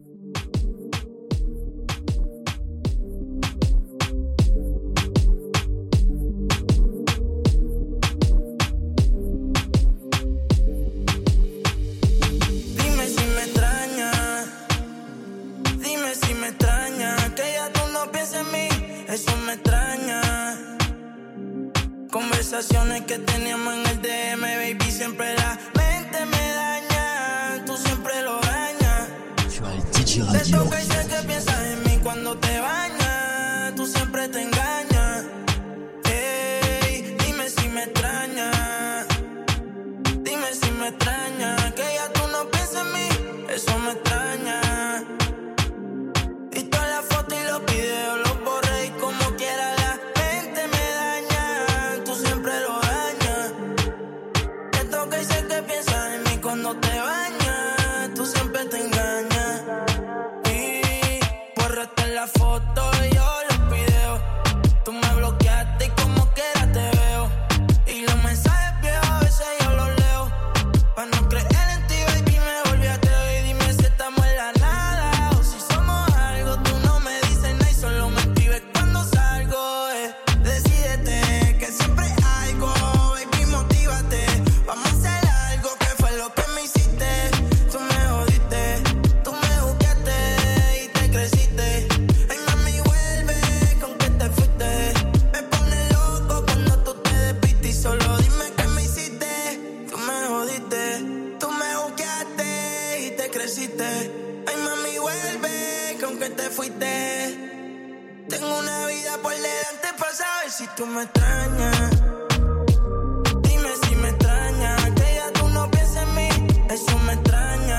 Conversaciones que teníamos en el DM, baby, siempre la mente me daña. Tú siempre lo dañas. Te toca y sé que piensas en mí cuando te bañas. Tú siempre te engañas. Ey, dime si me extrañas. Dime si me extrañas. Que ya tú no piensas en mí, eso me extraña. Y todas las fotos y los videos los borré y como quiera la mente me daña. Tú siempre lo dañas. Te toca y sé que piensas en mí cuando te bañas. Tú siempre te engañas. Y borraste la foto y yo los videos. Tú me bloqueaste y como quiera te veo. Y los mensajes viejos a veces yo los leo. Pa' no creer en ti, baby, me volví ateo. Y dime si estamos en la nada o si somos algo. Tú no me dices nada y solo me escribes cuando salgo. Decídete que siempre hay algo, baby, motívate. Vamos a hacer algo, que fue lo que me hiciste. Tú me jodiste, tú me buscaste y te creciste. Ay, mami, vuelve, con que te fuiste. Me pone loco cuando tú te despiste. Y solo dime qué me hiciste. Tú me jodiste, tú me buscaste y te creciste. Ay, mami, vuelve, con que te fuiste. Tengo una vida por delante para saber si tú me extrañas. Dime si me extrañas. Que ya tú no piensas en mí, eso me extraña.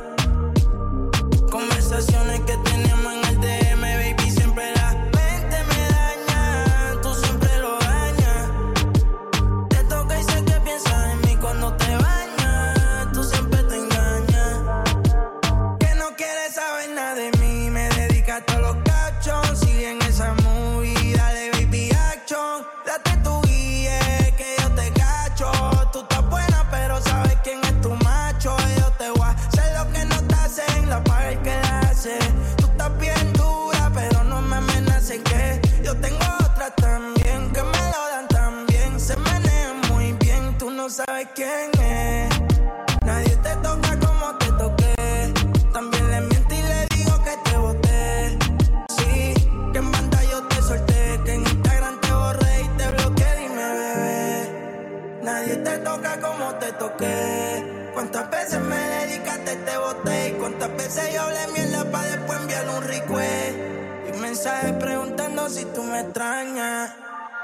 Conversaciones que teníamos en el DM, baby, siempre la mente me daña. Tú siempre lo dañas. Te toca y sé que piensas en mí cuando te bañas. Tú siempre te engañas. Que no quieres saber nada de mí, me dedicas a todos los cachos. Sigue en esa movie, dale baby action. Date tu guía, que yo te cacho. Tú estás buena, pero sabes quién es tu macho. Yo te voy a hacer lo que no te hacen, la paga el que la hace. Tú estás bien dura, pero no me amenaces que yo tengo otras también, que me lo dan también. Se menea muy bien, tú no sabes quién es. Nadie te toca como te toqué. También le miento y le digo que te boté. Sí, que en banda yo te solté, que en Instagram te borré y te bloqueé. Dime, bebé, nadie te toca como te toqué. ¿Cuántas veces me dedicaste, te boté? ¿Y cuántas veces yo hablé mierda pa' después enviar un request? Y mensajes preguntando si tú me extrañas.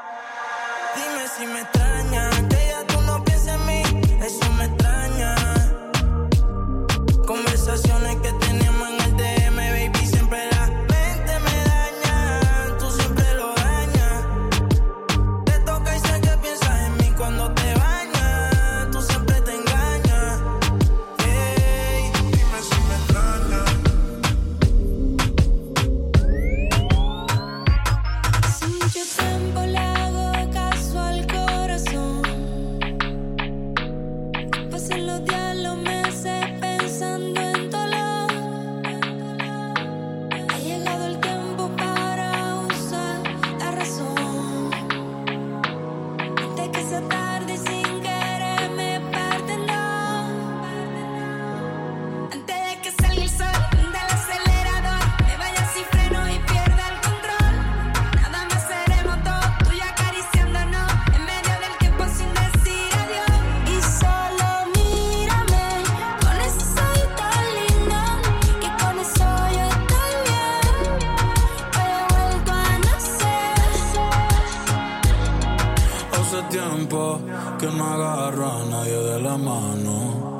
Dime si me extrañas. Que ya tú no piensas en mí, eso me extraña. Conversaciones que teníamos en el DM, baby, siempre la mente me daña. Tú siempre lo dañas. Te toca y sé que piensas en mí cuando te bañas. Tú siempre te engañas. Ey, dime si me extrañas. Hace mucho tiempo le hago caso al corazón. Pasan los días, los meses pensando en dolor. Ha llegado el tiempo para usar la razón. Antes que sea tarde y sin querer me parten dos. Antes de que salga el sol del acelerador, me vaya sin freno y pierda el control. Nada más seremos dos, tú y acariciándonos en medio del tiempo sin decir adiós. Y solo mírame con esos ojitos lindos, que con eso yo estoy bien. Hoy he vuelto a nacer. Hace tiempo que no agarro a nadie de la mano.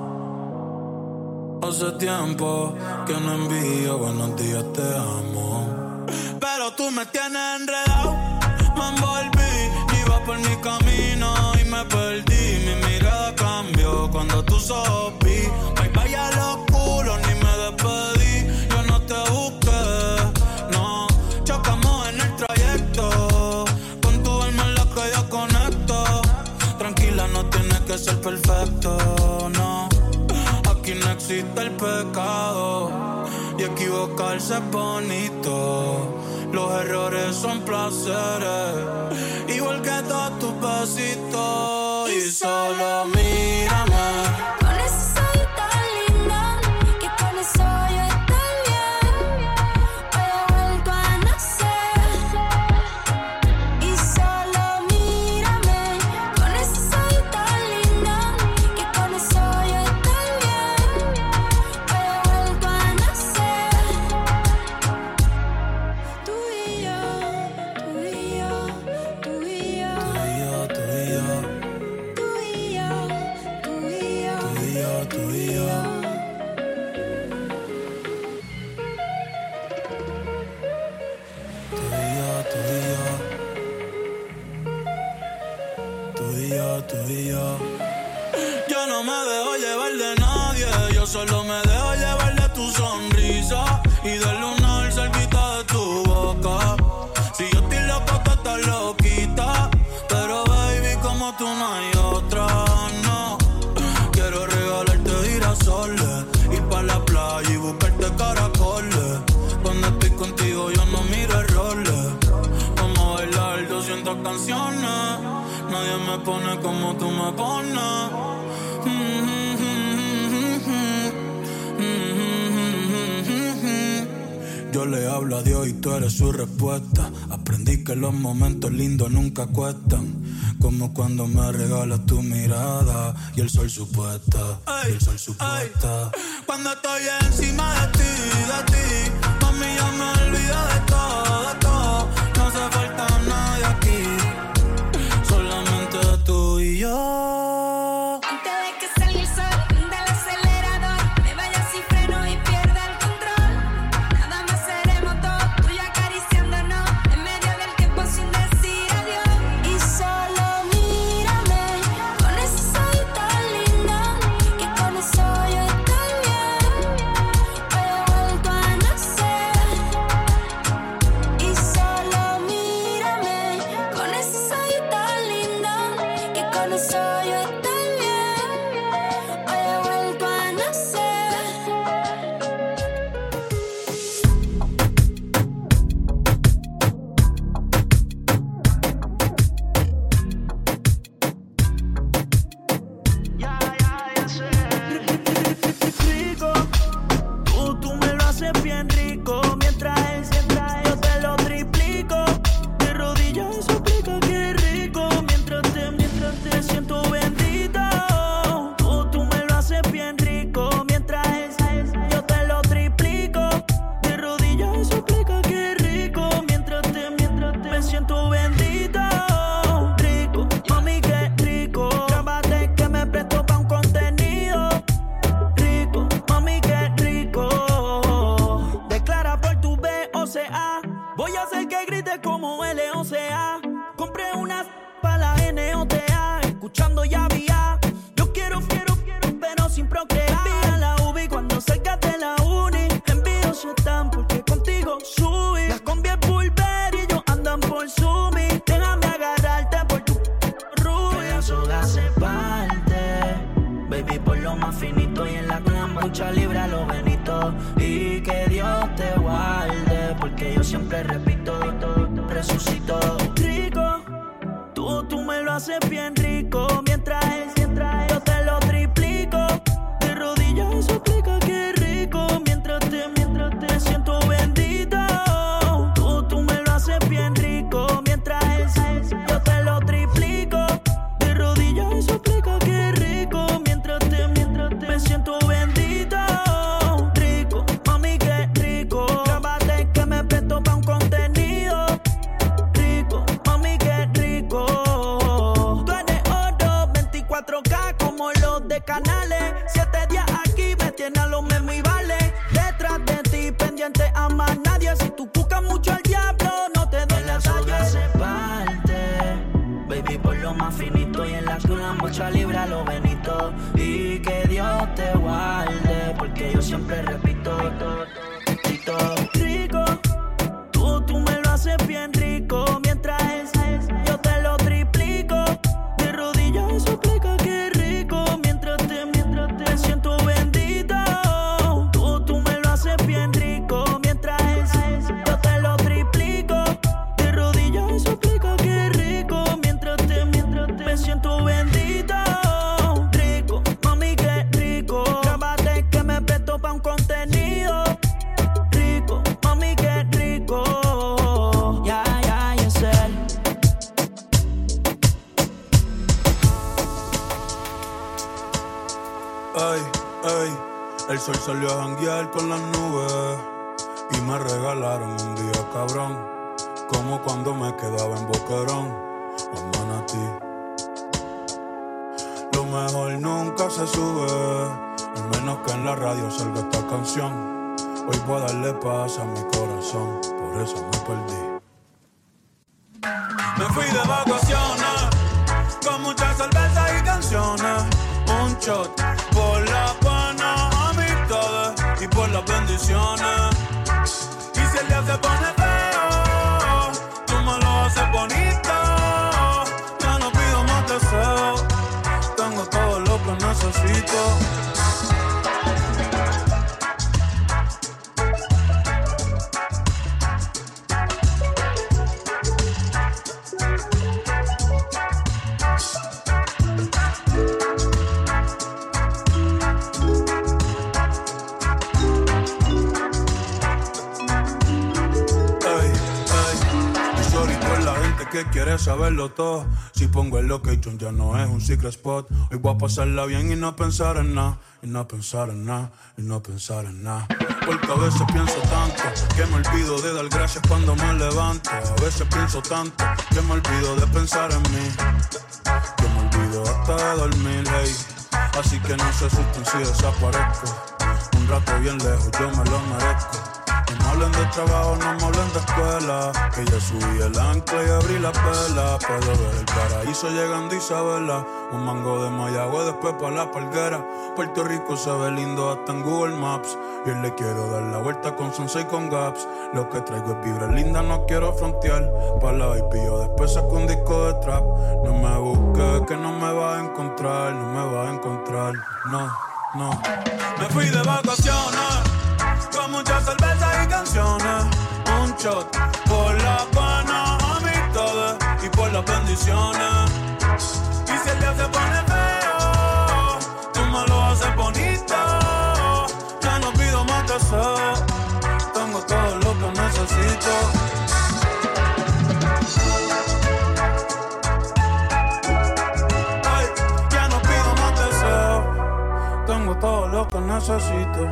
Hace tiempo que no envío buenos días, te amo. Pero tú me tienes enredado. Me envolví, iba por mi camino y me perdí. Mi mirada cambió cuando tú sopí. Bye bye a los culos, ni me despedí. Yo no te busqué, no. Chocamos en el trayecto. Con tu alma en la que yo conecto. Tranquila, no tienes que ser perfecto, no. Aquí no existe el pecado. Y aquí equivocarse es bonito. Los errores son placeres, igual que todos tus besitos. Y solo mírame. Con ese ojito lindo, que con eso yo estoy bien. Hoy he vuelto a nacer. Y solo mírame. Con ese ojito lindo, que con eso yo estoy bien. Hoy he vuelto a nacer. Tú y yo, tú y yo, tú y yo. Tú y yo, tú y yo. Tú y yo, tú y yo. Tú y yo, tú y yo. Tú y yo, tú y yo. Yo no me dejo llevar de nadie, yo solo me dejo llevar de tu sonrisa y del lunar cerquita de tu boca. Si yo estoy loco, tú estás loquita, pero baby, como tú no hay otra, no. Quiero regalarte girasoles, ir pa' la playa y buscarte caracoles. Cuando estoy contigo yo no miro errores. Vamos a bailar 200 canciones, nadie me pone como tú me pones. Yo le hablo a Dios y tú eres su respuesta. Aprendí que los momentos lindos nunca cuestan, como cuando me regalas tu mirada y el sol supuesta, y el sol supuesta. Cuando estoy encima de ti, mami, ya me olvido de todo, de todo. No hace falta nadie aquí, solamente tú y yo. Antes de que salga el sol del acelerador, me vaya sin freno y pierda el control. Nada más seremos dos, tú y yo acariciándonos en medio del tiempo sin decir adiós. Y solo mírame con ese ojito lindo, que con eso yo estoy bien. Hoy he vuelto a nacer. Y solo mírame con ese ojito lindo, que con eso yo estoy bien. Hoy he vuelto a nacer. Rico, tú me lo haces bien rico. Mientras yo te lo triplico. De rodillas suplica que rico. Mientras te siento bendito. Tú me lo haces bien rico. Mientras yo te lo triplico. De rodillas suplica que rico. Mientras me siento bendito. Rico, mami, qué rico. Grábate que me presto pa' un contenido. Rico, mami, qué rico. Declara por tu BOCA. Voy a hacer que grites como LOCA. Compré una pa' la NOTA. Escuchando ya vía. Yo quiero, pero sin procrear. Envía la UBI cuando salgas de la uni. Envío si están porque contigo subí. Las combi es Pulver y ellos andan por Sumi. Déjame agarrarte por tu rubia. Eso hace parte. Baby, por lo más finito y en la cama mucha libra lo benito. Y que Dios te guarde, porque yo siempre repito, resucito. Rico, tú me lo haces bien rico. Mientras yo te lo triplico. De rodillas suplica que rico. Mientras te siento bendito. Tú me lo haces bien rico. Mientras yo te lo triplico. De rodillas suplica que rico. Mientras me siento bendito. Rico, mami, qué rico. Grábate que me presto pa' un contenido. Rico, mami, qué rico. Tú eres oro, 24K como los de Canales. 7 días aquí me tiene a los memes y vale. Detrás de ti, pendiente a más nadie. Si tú buscas mucho al diablo, no te doy la talla. Hace parte, baby, por lo más finito y en la cuna mucha libra lo benito. Y que Dios te guarde, porque yo siempre repito, rico, tú me lo haces bien rico. Mientras yo te lo triplico. De rodillas suplica que rico. Mientras te siento bendito. Tú me lo haces bien rico. El sol salió a janguear con las nubes y me regalaron un día cabrón, como cuando me quedaba en Boquerón o Manatí. Lo mejor nunca se sube, al menos que en la radio salga esta canción. Hoy voy a darle paz a mi corazón, por eso me perdí. Me fui de vacaciones, con muchas cervezas y canciones. Un shot por las buenas amistades y por las bendiciones. Y si el día se pone feo, tú me lo haces bonito. Ya no pido más deseos, tengo todo lo que necesito. Que quiere saberlo todo. Si pongo el location ya no es un secret spot. Hoy voy a pasarla bien y no pensar en nada. Y no pensar en nada, y no pensar en nada. Porque a veces pienso tanto que me olvido de dar gracias cuando me levanto. A veces pienso tanto que me olvido de pensar en mí, que me olvido hasta de dormir, hey. Así que no se asusten si desaparezco. Un rato bien lejos, yo me lo merezco. No me hablen de trabajo, no me hablen de escuela, que ya subí el ancla y abrí la pela. Puedo ver el paraíso llegando a Isabela. Un mango de Mayagüe, después pa' la Palguera. Puerto Rico se ve lindo hasta en Google Maps. Y hoy le quiero dar la vuelta con Sunset y con Gaps. Lo que traigo es vibra linda, no quiero frontear. Pa' la baby yo después saco un disco de trap. No me busques que no me vas a encontrar, no me vas a encontrar, no, no. Me fui de vacaciones, con muchas cervezas y canciones. Un shot por las buenas amistades y por las bendiciones. Y si el día se pone feo, tú me lo haces bonito. Ya no pido más deseos, tengo todo lo que necesito. Ay, ya no pido más deseos, tengo todo lo que necesito.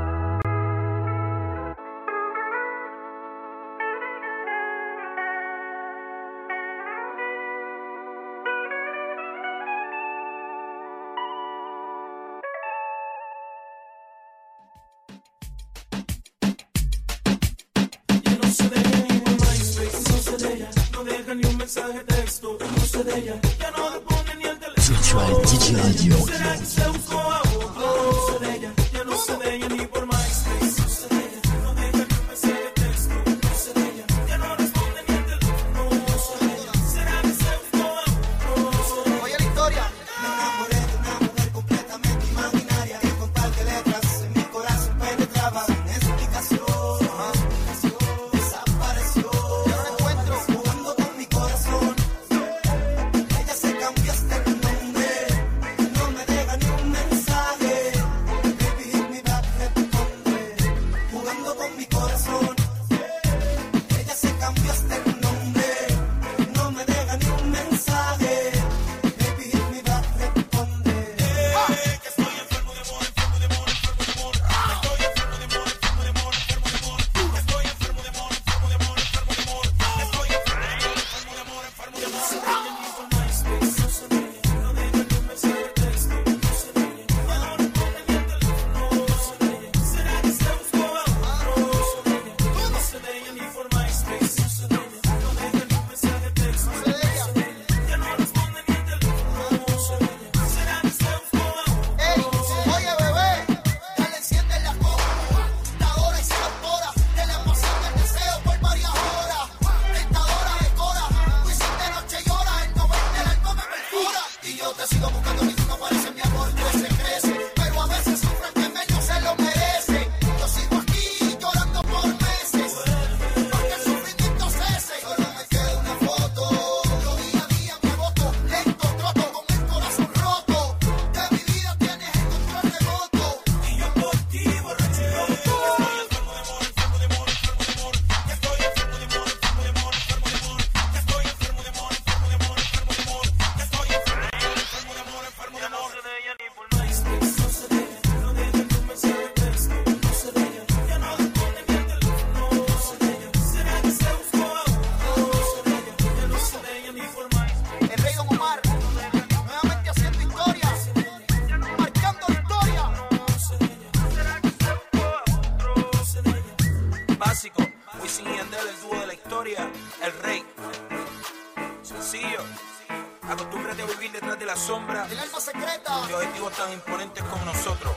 DJ Radio. ¿Será que se buscó a otro? No sé de ella, ya no sé de ella ni por MySpace. No sé de ella, no deja ni un mensaje de texto. No sé de ella, ya no responde ni el teléfono. No sé de ella, ¿será que se buscó a otro? Oye la historia. Me enamoré de una mujer completamente imaginaria, que con par de letras en mi corazón penetraba sin explicación. Desapareció. Yo la encuentro jugando con mi corazón. Ella se cambió hasta el nombre, no me deja ni un mensaje. Wisin y Yandel, el dúo de la historia, el rey. Sencillo. Acostúmbrate a vivir detrás de la sombra. El alma secreta. De objetivos tan imponentes como nosotros.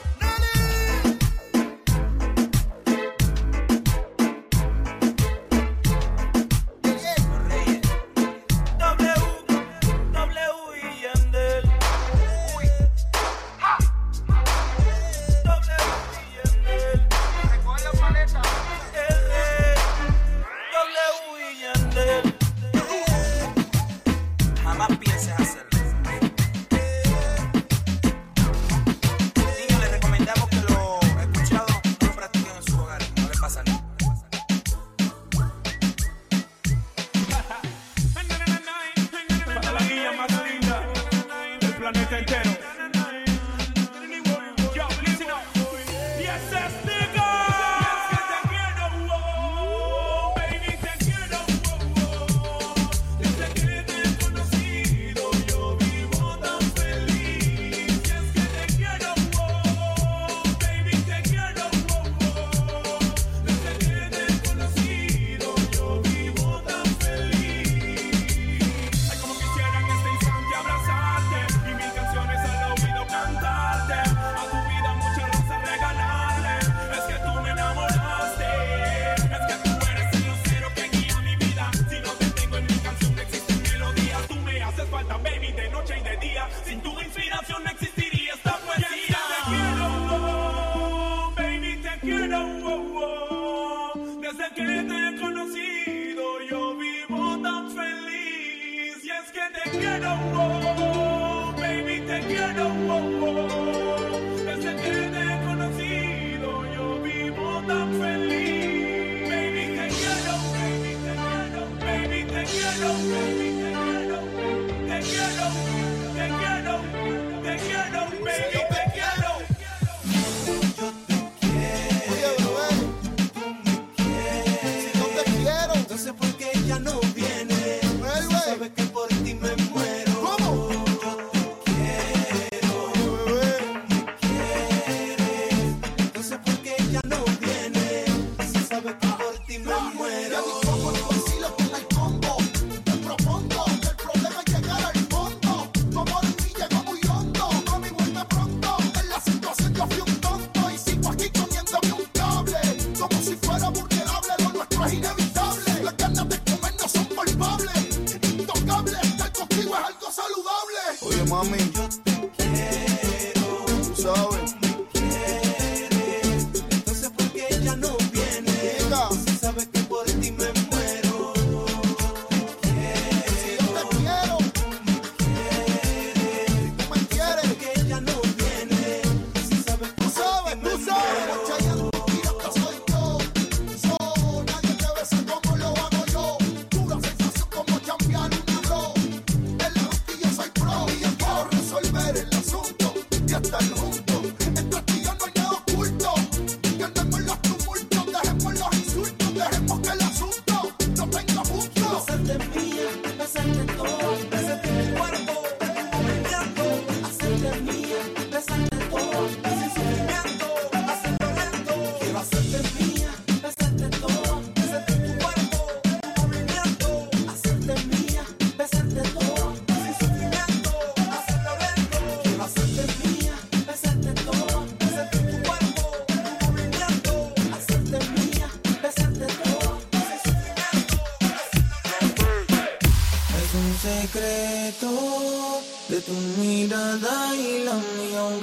De tu mirada y la mía un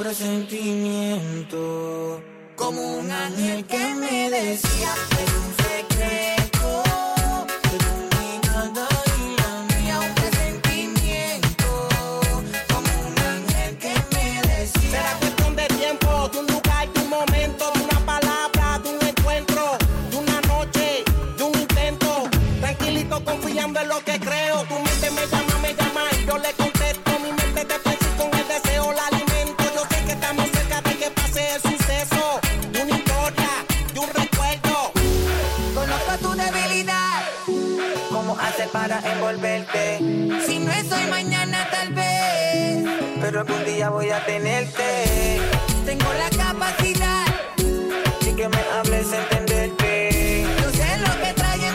presentimiento, como un ángel que me decía, es un secreto. De tu mirada y la mía un presentimiento, como un ángel que me decía. Será cuestión de tiempo, de un lugar, de un momento, de una palabra, de un encuentro, de una noche, de un intento. Tranquilito, confiando en lo que creo. Tu mente me llama y yo le contesto. Mi mente te piensa y con el deseo la alimento. Yo sé que estamos cerca de que pase el suceso, de una historia, de un recuerdo. Conozco tu debilidad, cómo hacer para envolverte. Si no es hoy, mañana tal vez, pero algún día voy a tenerte. Tengo la capacidad, sí que me hables entenderte. Yo sé lo que trae en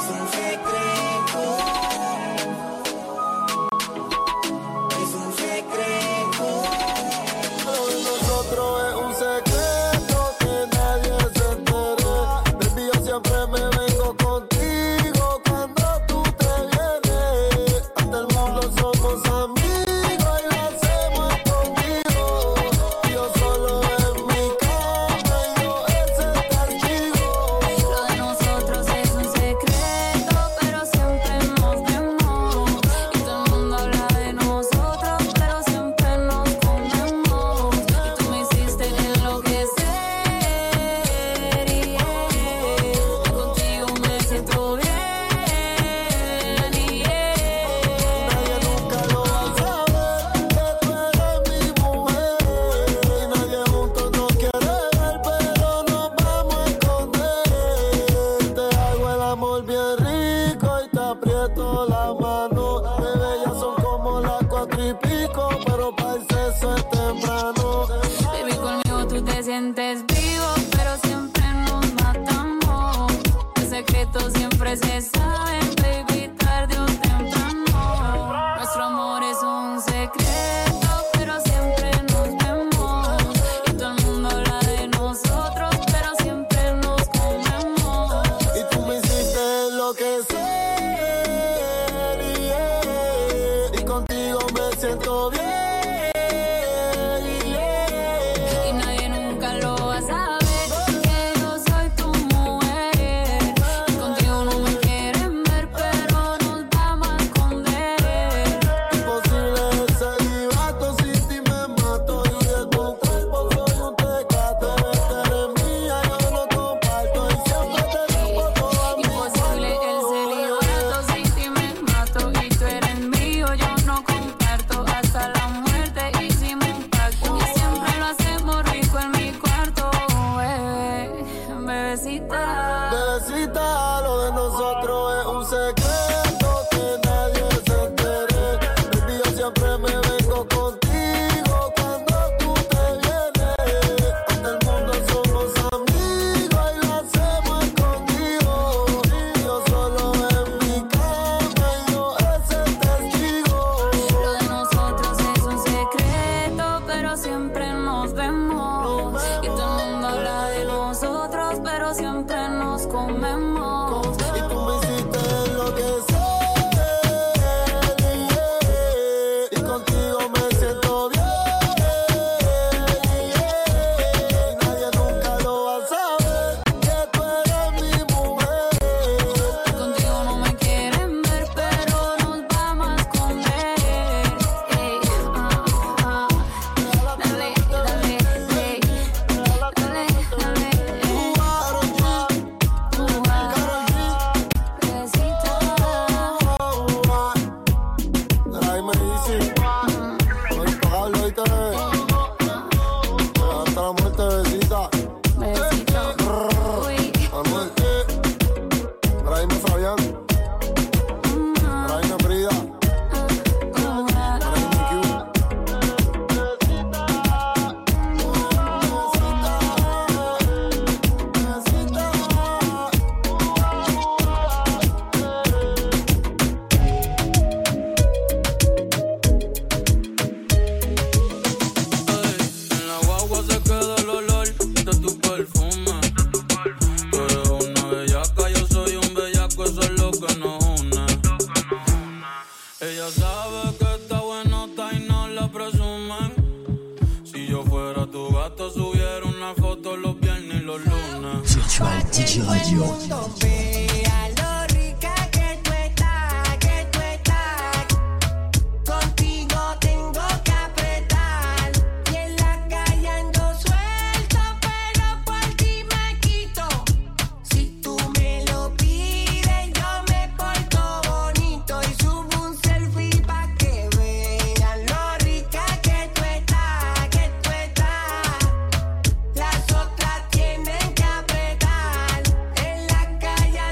Las otras tienen que apretar. En la calle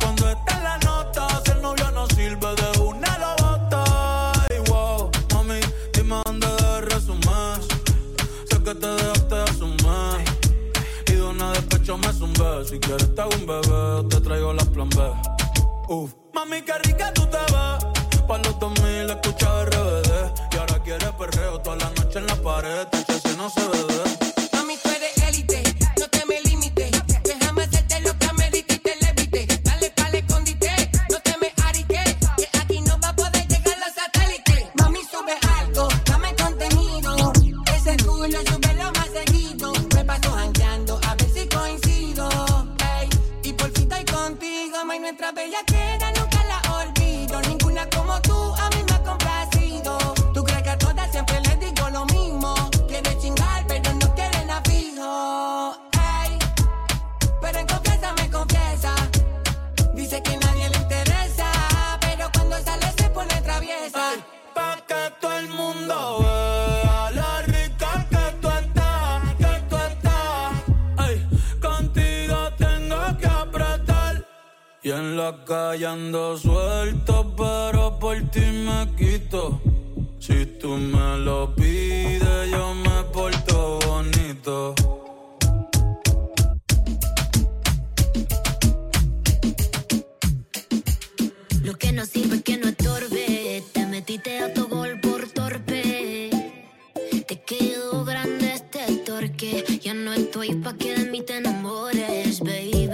cuando está en la nota. Si el novio no sirve, de una lo bota. Ay, wow, mami, dime dónde debe resumir. Sé que te dejaste asumir. Y de una despecho me zumbé. Si quieres te hago un bebé, o te traigo la plan B. Mami, qué rica tú te ves. Pa' los 2000 escuchaba RBD. Y ahora quieres perreo toda la noche en la pared. Si no se ve. Mami, tú eres élite, no te me limites. Déjame hacerte lo que amerite y te levite. Dale pa'l escondite, no te me ariques. Que aquí no va a poder llegar los satélites. Mami, sube algo, dame contenido. Ese culo súbelo más seguido. Me paso jangueando a ver si coincido. Ey, y por fin estoy contigo. Mami, nuestra bellaquera nunca la olvido. Ninguna como tú a mí me ha complacido. Tú crees que a todas siempre les digo lo mismo. Quiere chingar, pero no quieren a fijo. Ey, pero en confianza me confiesa. Dice que nadie le interesa, pero cuando sale se pone traviesa. Ay, pa' que todo el mundo vea la rica que tú estás, que tú estás. Ay, contigo tengo que apretar. Y en la calle ando suelto, pero por ti me quito. Si tú me lo pides, yo me porto bonito. Lo que no sirve es que no estorbe. Te metiste a tu gol por torpe. Te quedó grande este torque. Ya no estoy pa' que de mí te enamores, baby.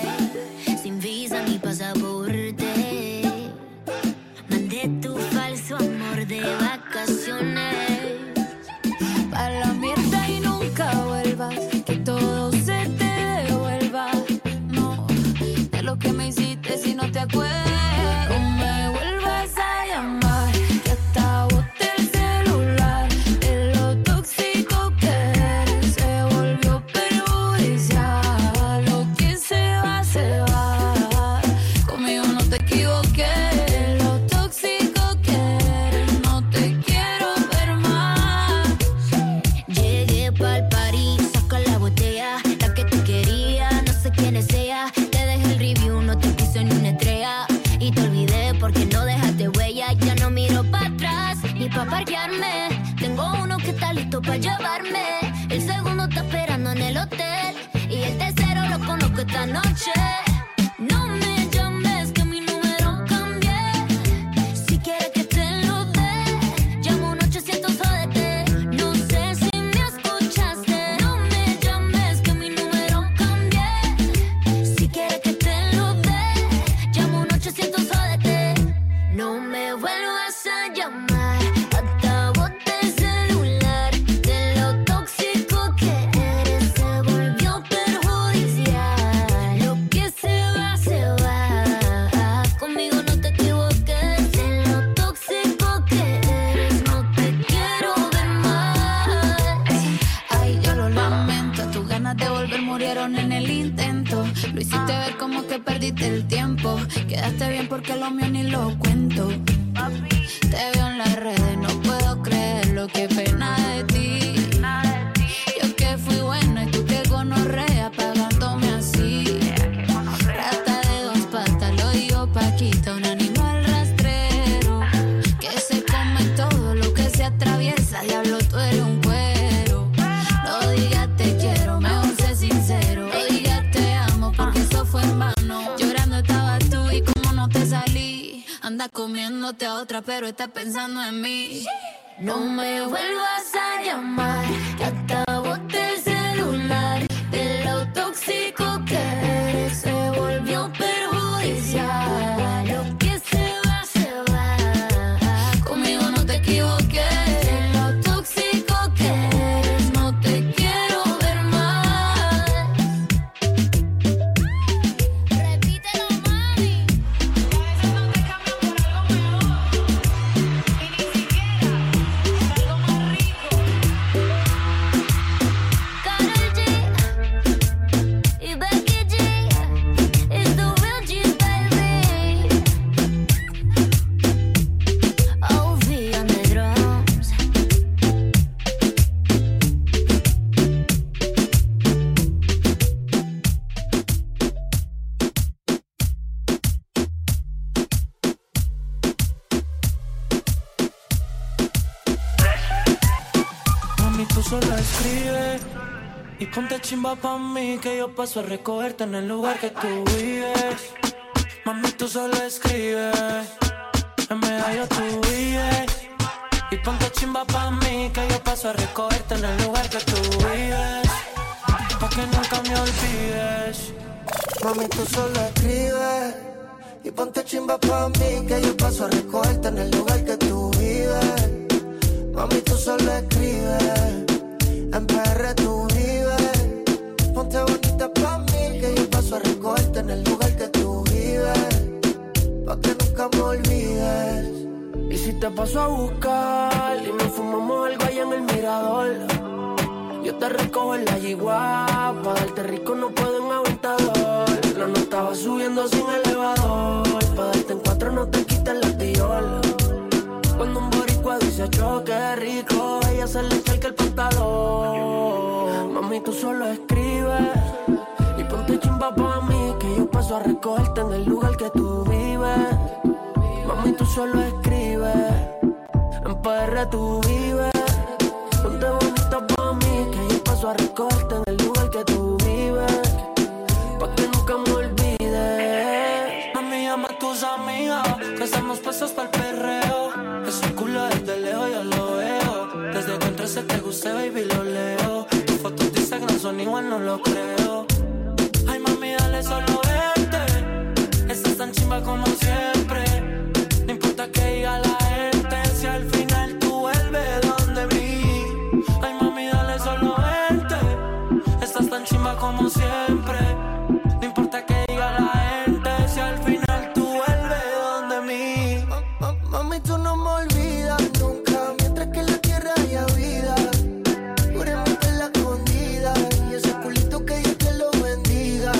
Sin visa ni pasaporte. Mandé tu falso amor de vacaciones. Pa' la mierda y nunca vuelvas. Que todo se te devuelva. No, de lo que me hiciste si no te acuerdas. No me vuelvas a llamar. Que hasta boté el celular. De lo tóxico que eres. Se volvió perjudicial. Lo que se va, se va. Conmigo no te equivoqué. Lo tóxico que eres. No te quiero ver más. Llegué pa'l party, saca la botella. La que te quería, no sé quién es ella. Te dejé el review, no te puse ni una estrella. Y te olvidé porque no dejaste huella. Ya no miro para atrás, ni pa' parquearme. Tengo uno que está listo pa' llevarme. El segundo está esperando en el hotel. Y el tercero lo conozco esta noche. No me llames que mi número cambié. Si quieres que te lo dé, llamo un 800 jódete. No sé si me escuchaste. No me llames que mi número cambié. Si quieres que te lo dé, llamo un 800 jódete. No me vuelvas a llamar. Hasta boté el celular. De lo tóxico que eres se volvió perjudicial. Lo que se va, se va. Conmigo no te equivoques. De lo tóxico que eres no te quiero ver más. Ay, yo lo lamento. Tus ganas de volver murieron en el intento. Lo hiciste ver como que perdiste el tiempo. Quedaste bien porque lo mío ni lo cuento. Te veo en las redes, no puedo creerlo. Qué pena de ti. Yo que fui buena y tú que gonorrea pagándome así. Rata de dos patas, lo digo Paquita, un animal rastrero que se come todo lo que se atraviesa. Diablo, tú eres un cuero. No digas te quiero, mejor sé sincero. No digas te amo porque eso fue en vano. Llorando estabas tú y como no te salí. Anda comiéndote a otra pero estás pensando en mí. No me vuelvas a llamar. Que hasta boté el celular. De lo tóxico que eres se volvió perjudicial. Lo que se va, se va. Conmigo no te equivoqué. De lo tóxico que eres no te quiero ver más. Repítelo, mami. A veces no te cambian por algo mejor. Y ni siquiera por algo más rico. Karol G y Becky G. It's the real G's, baby. solo escribe y ponte chimba pa' mí, que yo paso a recogerte en el lugar que tú vives. Mami, tú solo escribe, en medallo tú vives. Y ponte chimba pa' mí, que yo paso a recogerte en el lugar que tú vives, pa' que nunca me olvides. Mami, tú solo escribes y ponte chimba pa' mí, que yo paso a recogerte en el lugar que tú vives. Mami, tú solo escribes, en PR tú vives. Ponte bonita pa' mí, que yo paso a recogerte en el lugar que tú vives, pa' que nunca me olvides. Y si te paso a buscar y nos fumamos algo allá en el mirador, yo te recojo en la yigua, pa' darte rico no puedo en aventador. La nota va subiendo sin elevador, pa' darte en cuatro no te quites la tiola. Cuando un boricua dice choque rico, ella se le echa el pantalón. Mami, tú solo escribes y ponte chimba pa' mí, que yo paso a recogerte en el lugar que tú vives. Mami, tú solo escribes, en PR tú vives. Ponte bonita pa' mí, que yo paso a recogerte en el lugar que tú vives, pa' que nunca me olvides. Mami, llama a tus amigas, que estamos puestos pa'l perreo. Ese culo desde lejos yo lo veo. Desde que entraste te guste, baby, lo leo. Tus fotos de Instagram son igual, no lo creo. Ay, mami, dale, solo vente. Estás tan chimba como siempre. No importa que diga la gente, si al final tú vuelves donde mí. Ay, mami, dale, solo vente. Estás tan chimba como siempre. No importa que diga la gente, si al final tú vuelves donde mí. Mami, tú no me olvidas nunca, mientras que en la tierra haya vida. Juremos en la escondida, y ese culito que Dios te lo bendiga.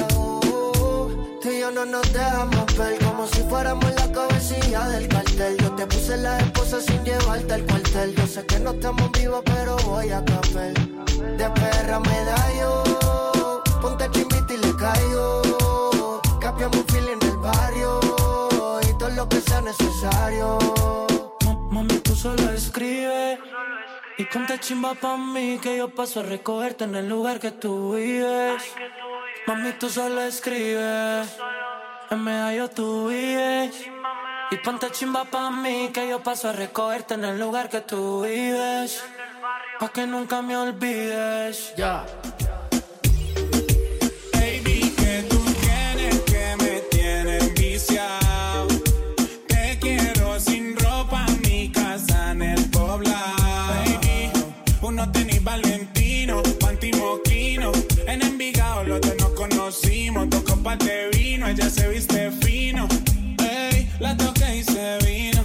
Tú y yo no nos dejamos ver, como si fuéramos la cabecilla del cartel. Yo te puse la esposa sin llevarte al cuartel. Yo sé que no estamos vivos, pero voy a café. De perra me da yo, ponte chimbita y le caigo. Capiamos un feel en el barrio, y todo lo que sea necesario. Mami, tú solo escribes y ponte chimba pa' mí, que yo paso a recogerte en el lugar que tú vives. Mami, tú solo escribes, en medallo tú vives. Y ponte chimba pa' mí, que yo paso a recogerte en el lugar que tú vives, pa' que nunca me olvides. Ya. Baby, que tú tienes que me tienes viciado. Te quiero sin ropa en mi casa en el poblado. Baby, uno tenis Valentino, panty moquino. En Envigado los dos nos conocimos. Dos copas de vino, ella se viste fino. Ey, la toqué y se vino.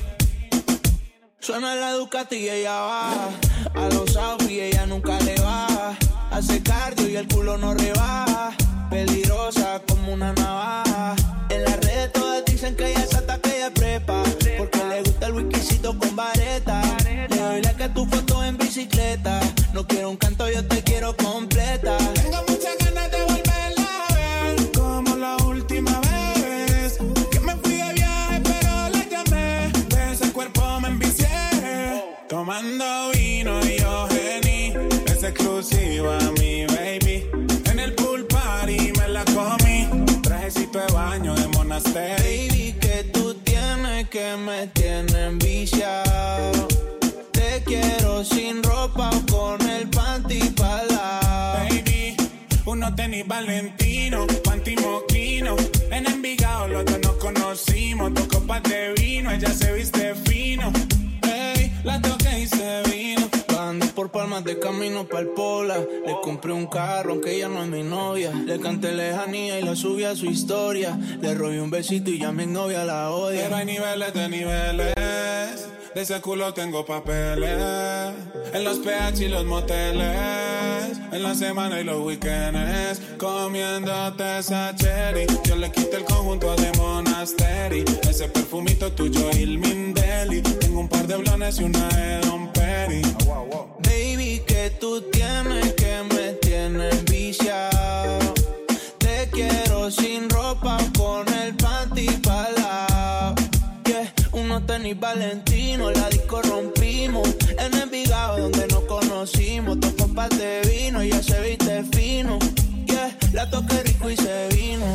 Suena la Ducati y ella baja. A los outfits ella nunca le baja. Hace cardio y el culo no rebaja. Peligrosa como una navaja. En las redes todas dicen que ella es santa, que ella es prepa, porque le gusta el whiskycito con vareta. Le doy like a tu foto en bicicleta. No quiero un canto, yo te quiero completa. Tengo muchas ganas de volverla a ver, como la última vez que me fui de viaje, pero la llamé. De ese cuerpo me envicié, tomando vino y yo gení. Es exclusiva mi baby. En el pool party me la comí. Trajecito de baño de monasterio. Baby, que tú tienes que me tienen viciado. Te quiero sin ropa o con el panty pala. Baby, uno tenis Valentino, panty moquino. En Envigado los dos nos conocimos. Dos copas de vino, ella se viste fino. Ey, la toqué y se vino. Bajando por Palmas de camino pa'l Pola. Le compré un carro aunque ella no es mi novia. Le canté lejanía y la subí a su historia. Le robé un besito y ya mi novia la odia. Pero hay niveles de niveles. De ese culo tengo papeles. En los PH y los moteles. En la semana y los weekends. Comiéndote esa cherry. Yo le quité el conjunto de Monastery. Ese perfumito tuyo y Mindeli. Tengo un par de blones y una de Don Perry. Baby, que tú tienes que me tienes viciado. Te quiero sin ropa o con el panty pala. Yeah, uno tenis Gianni Valentino, la disco rompimos. En Envigado donde nos conocimos, dos copas de vino, ella se viste fino. Yeah, la toqué rico y se vino.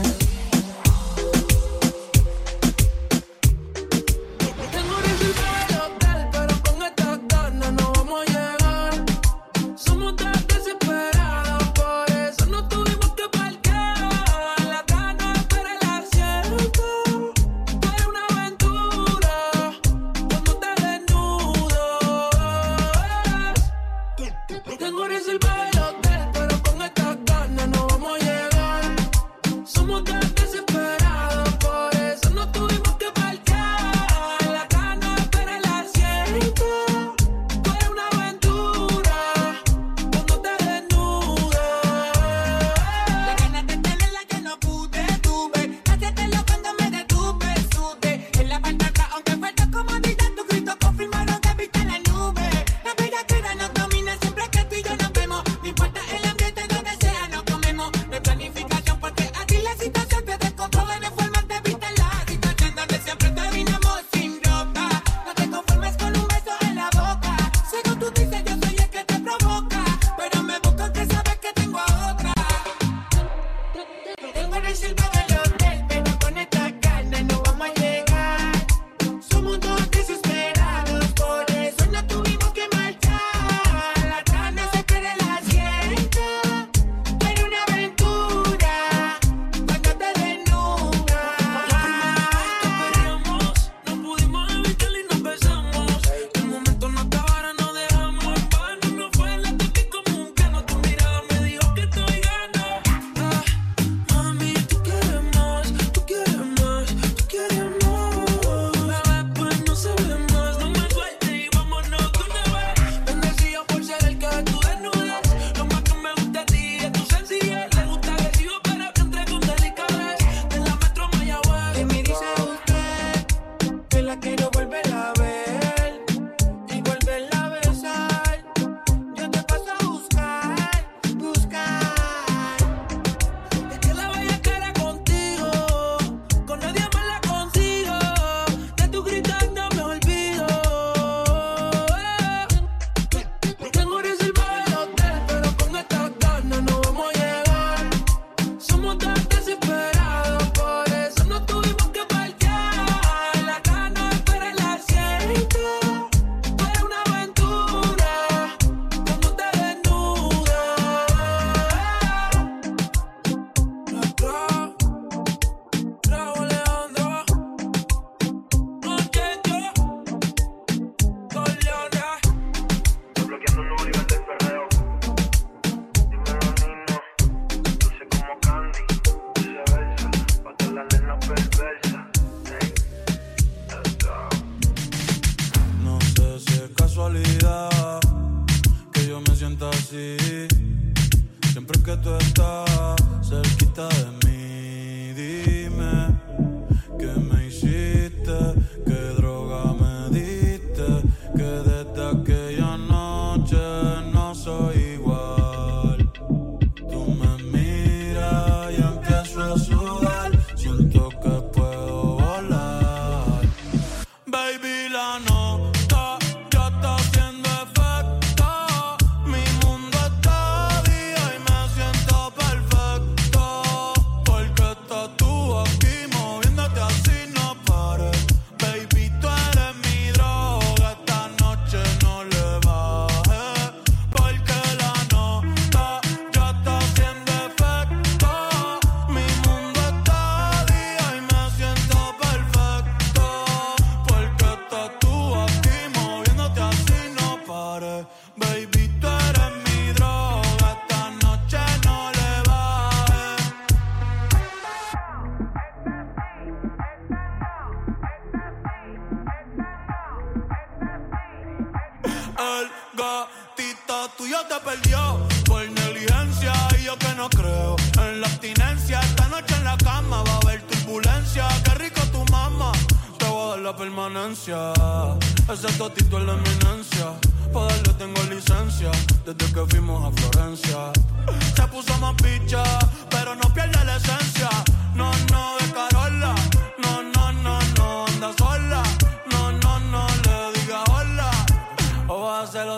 permanencia. Ese totito es la eminencia. Pa' darle tengo licencia. Desde que fuimos a Florencia. Se puso más picha, pero no pierde la esencia. No, no, de Carola. No, no, no, no, anda sola. No, no,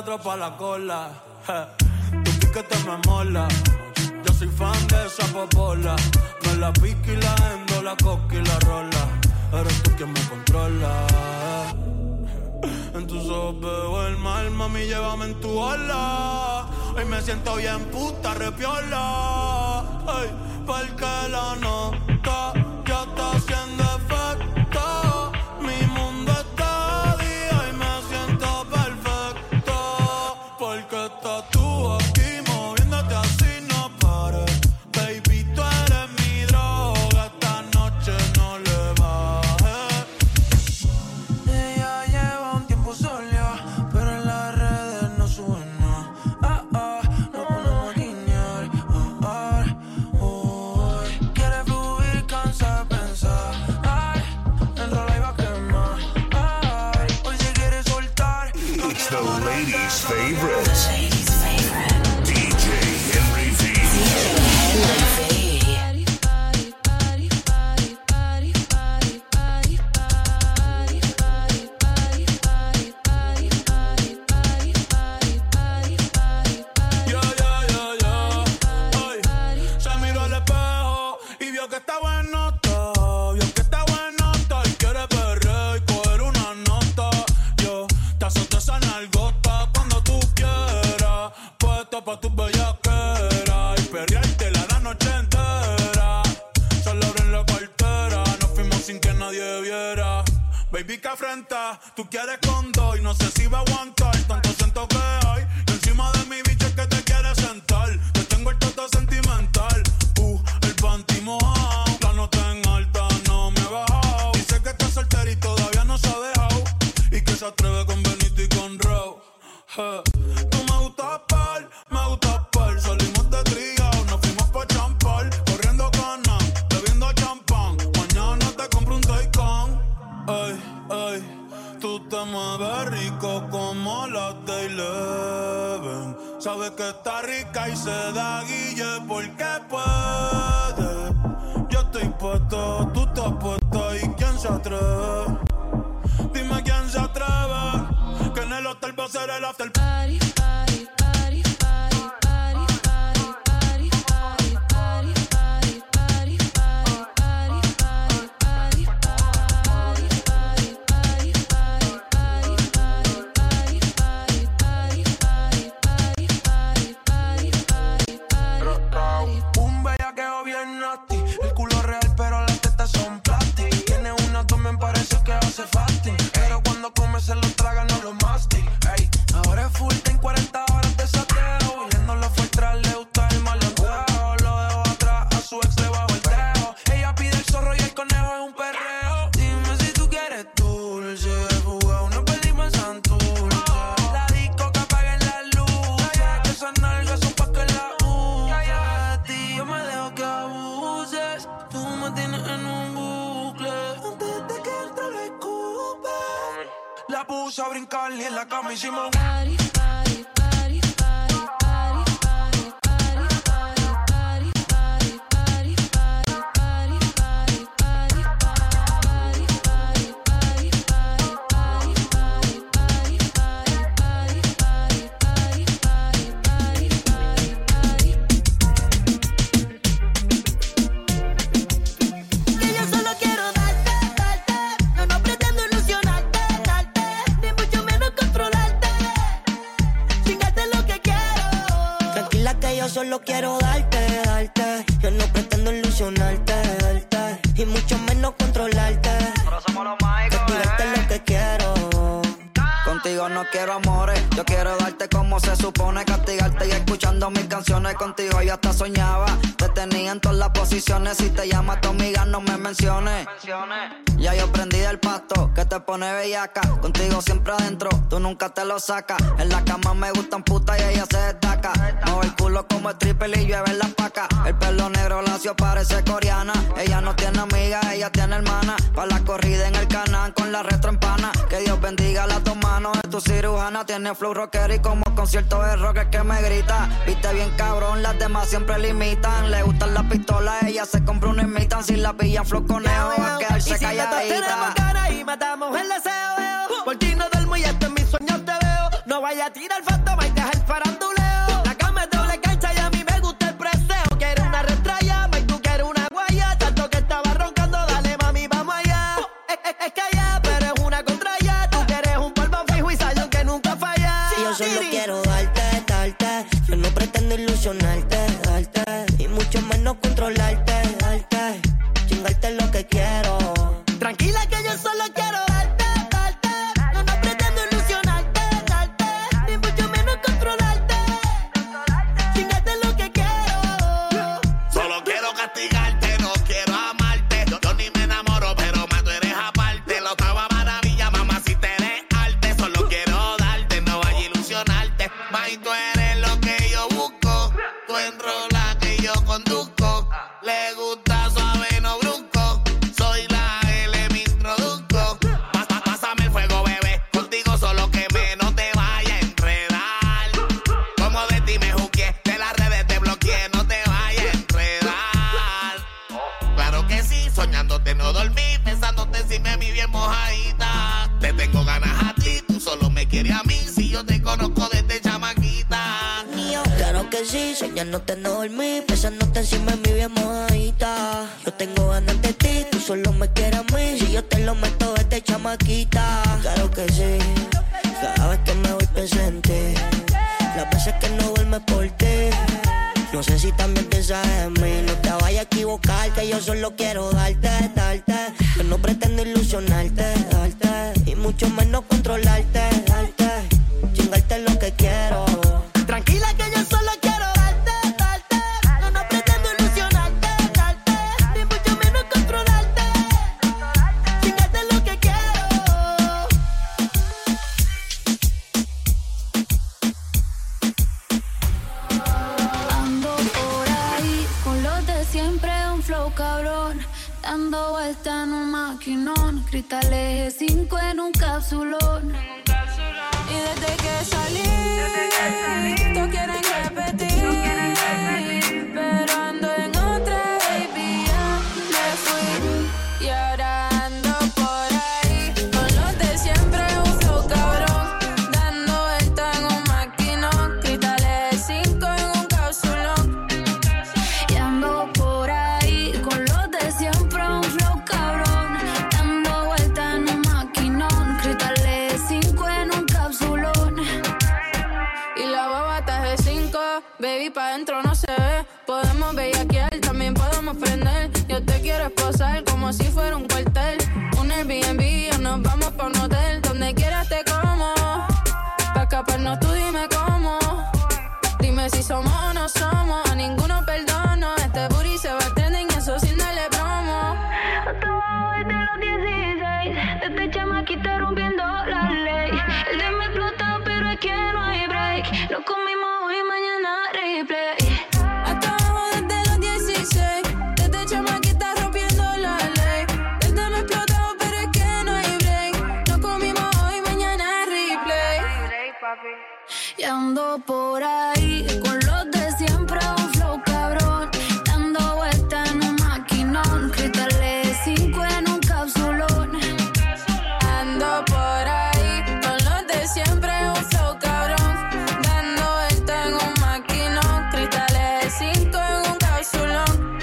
otro pa' la cola. Tu piquete me mola. Yo soy fan de esa popola. Me la pica y la endo, la coca y la rola. Eres tú quien me controla. En tus ojos veo el mal, mami, llévame en tu ola. Hoy me siento bien puta, repiola. Ay, porque la nota ya está haciendo efecto. Mi mundo está día y me siento perfecto. Porque estás tú aquí moviéndote así, no pares. Baby, tú eres mi droga, esta noche no le bajes. Ella lleva un tiempo sola, pero en las redes no sube nada. No ponemos a guiñar. Quiere fluir, cansa de pensar. Enrola y va a quemar. Hoy se quiere soltar. No It's quiere the amarrarte. ladies' favorite. DJ Henry V. Se miró al espejo y vio que está buenota. Vio que está buenota y quiere perrear y coger una nota. Yo te azoto esa nalgota cuando tú quieras. Puesta pa' tus bellaqueras y perreártela la noche entera. Solo abren la cartera, nos fuimos sin que nadie viera. Baby, que afrenta, tú quieres con dos y no sé si va a aguantar. Tanto siento que hay y encima de mi bicho es que te quieres sentar. Te tengo el toto sentimental, el panty mojado. La nota en alta no me he bajado. Dice que está soltera y todavía no se ha dejado. Y que se atreve con Benito y con Raw. Tú me gustas par, salimos de trío, nos fuimos pa' champar. Corriendo cana, bebiendo champán. Mañana te compro un Taycan. Ay, tú te mueves rico como las de Eleven. Sabes que está rica y se da guille porque puede. Yo estoy puesto, tú estás puesta y ¿quién se atreve? Dime quién se atreve. Que en el hotel va a ser el after. Un bellaqueo bien nasty. El culo real, pero las tetas son plastic. Tiene un abdomen, parece que hace fasting. Pero cuando come se lo traga, no lo mastic. Ey, ahora es full time, 40 horas de sateo. Viéndolo fue atrás, le gusta el malenteo. Lo dejo atrás, a su ex le bajo el tejo. Ella pide el zorro y el conejo es un perreo. Dime si tú quieres dulce. Jugado, no perdimos en Santurce. La disco que apaguen la luz. Que esas nalgas son pa' que la yo me dejo que abuses. Tú me tienes en un bucle. Antes de que entre le escupe. La puse a brincar y en la cama hicimos Que yo solo quiero darte. Yo no pretendo ilusionarte, ni mucho menos controlarte. Chingarte lo que quiero. Tranquila que yo solo quiero darte. Yo no pretendo ilusionarte, y mucho menos controlarte. Castigarte lo que quiero. Contigo no quiero amores, yo quiero darte como se supone, castigarte y escuchando mis canciones. Contigo yo hasta soñaba, te tenía en todas las posiciones. Si te llama tu amiga no me menciones. Ya yo prendí del pasto, que te pone bellaca. Contigo siempre adentro, tú nunca te lo sacas. En la cama me gustan putas y ella se destaca. Mueve el culo como el triple y llueve en la paca. El pelo negro lacio parece coreana. Ella no tiene amiga, ella tiene hermana. Pa' la corrida en el canal con la retro empana. Que Dios bendiga las dos manos de tu cirujana. Tiene flow rocker y como concierto de rock es que me grita. Viste bien cabrón, las demás siempre limitan. Le gustan las pistolas, ella se compra una imitan. Si la pillan flow conejo va a quedarse calladita. Tenemos cara y matamos el deseo. Por ti no duermo y hasta en mis sueños te veo. No vaya a tirar foto solo quiero darte. Yo no pretendo ilusionarte, darte. Y mucho menos controlarte, darte. Chingarte lo que quiero. Tranquila que yo solo quiero darte. No pretendo ilusionarte, darte. Y mucho menos controlarte. Chingarte lo que quiero. Solo quiero castigarte, no quiero amarte. Yo ni me enamoro, pero más tú eres aparte. Lo estaba maravilla, mamá, si te eres arte. Solo quiero darte, no vaya a ilusionarte. May, tú eres lo que yo busco. Tú enrolas que yo conduzco. Le gusta suave, no brusco. Soy la L, me introduzco. Pásame el fuego, bebé. Contigo solo que no te vaya a enredar. Como de ti me juqué, de las redes te bloqueé, no te vaya a enredar. Claro que sí, soñándote no dormí, pensándote si me vi bien mojadita. Te tengo ganas a ti, tú solo me quieres a mí. Si yo te conozco desde chamaquita. Claro que sí, soñándote no dormí, pensándote encima de mi bien mojadita. Yo tengo ganas de ti, tú solo me quieres a mí. Si yo te lo meto desde chamaquita. Claro que sí, cada vez que me voy pienso en ti. Las veces que no duermes por ti. No sé si también piensas en mí. No te vayas a equivocar, que yo solo quiero darte. Yo no pretendo ilusionarte, darte. Y mucho menos controlarte, darte. Chingarte lo que quiero. Tranquila que yo solo quiero darte. No pretendo ilusionarte, darte. Ni mucho menos controlarte. Chingarte lo que quiero. Ando por ahí con los de siempre, un flow cabrón. Dando vuelta en un maquinón. Cristales G5 en un capsulón. Y desde que salí, todos quieren repetir. Pero ando en otra, baby, ya me fui. Y ahora ando por ahí con los de siempre, un flow cabrón. Dando vuelta en un maquinón. Cristales 5 en un capsulón. Y ando por ahí con los de siempre, un flow cabrón. Dando vuelta en un maquinón. Cristales 5 en un capsulón. Y la baba está de 5, baby, pa' dentro no se ve. Podemos bellaquear, también podemos prender. Yo te quiero esposar como si fuera un cuartel. Un Airbnb o nos vamos pa' un hotel. Donde quieras te como. Pa' escaparnos tú dime cómo. Dime si somos o no somos. A ninguno perdono. Este booty se va a trending, eso sin darle promo. Hasta abajo desde los 16. Desde chamaquita rompiendo la ley. El de me explota, pero es que no hay break. Lo comimos hoy, mañana replay. Hasta abajo desde los 16. Desde chamaquita rompiendo la ley. El de me explota, pero es que no hay break. Lo comimos hoy, mañana replay. Y ando por ahí con los de siempre, un flow cabrón. Dando vuelta en un maquinón. Cristales 5 en un capsulón. Ando por ahí con los de siempre, un flow cabrón. Dando vuelta en un maquinón. Cristales 5 en un capsulón.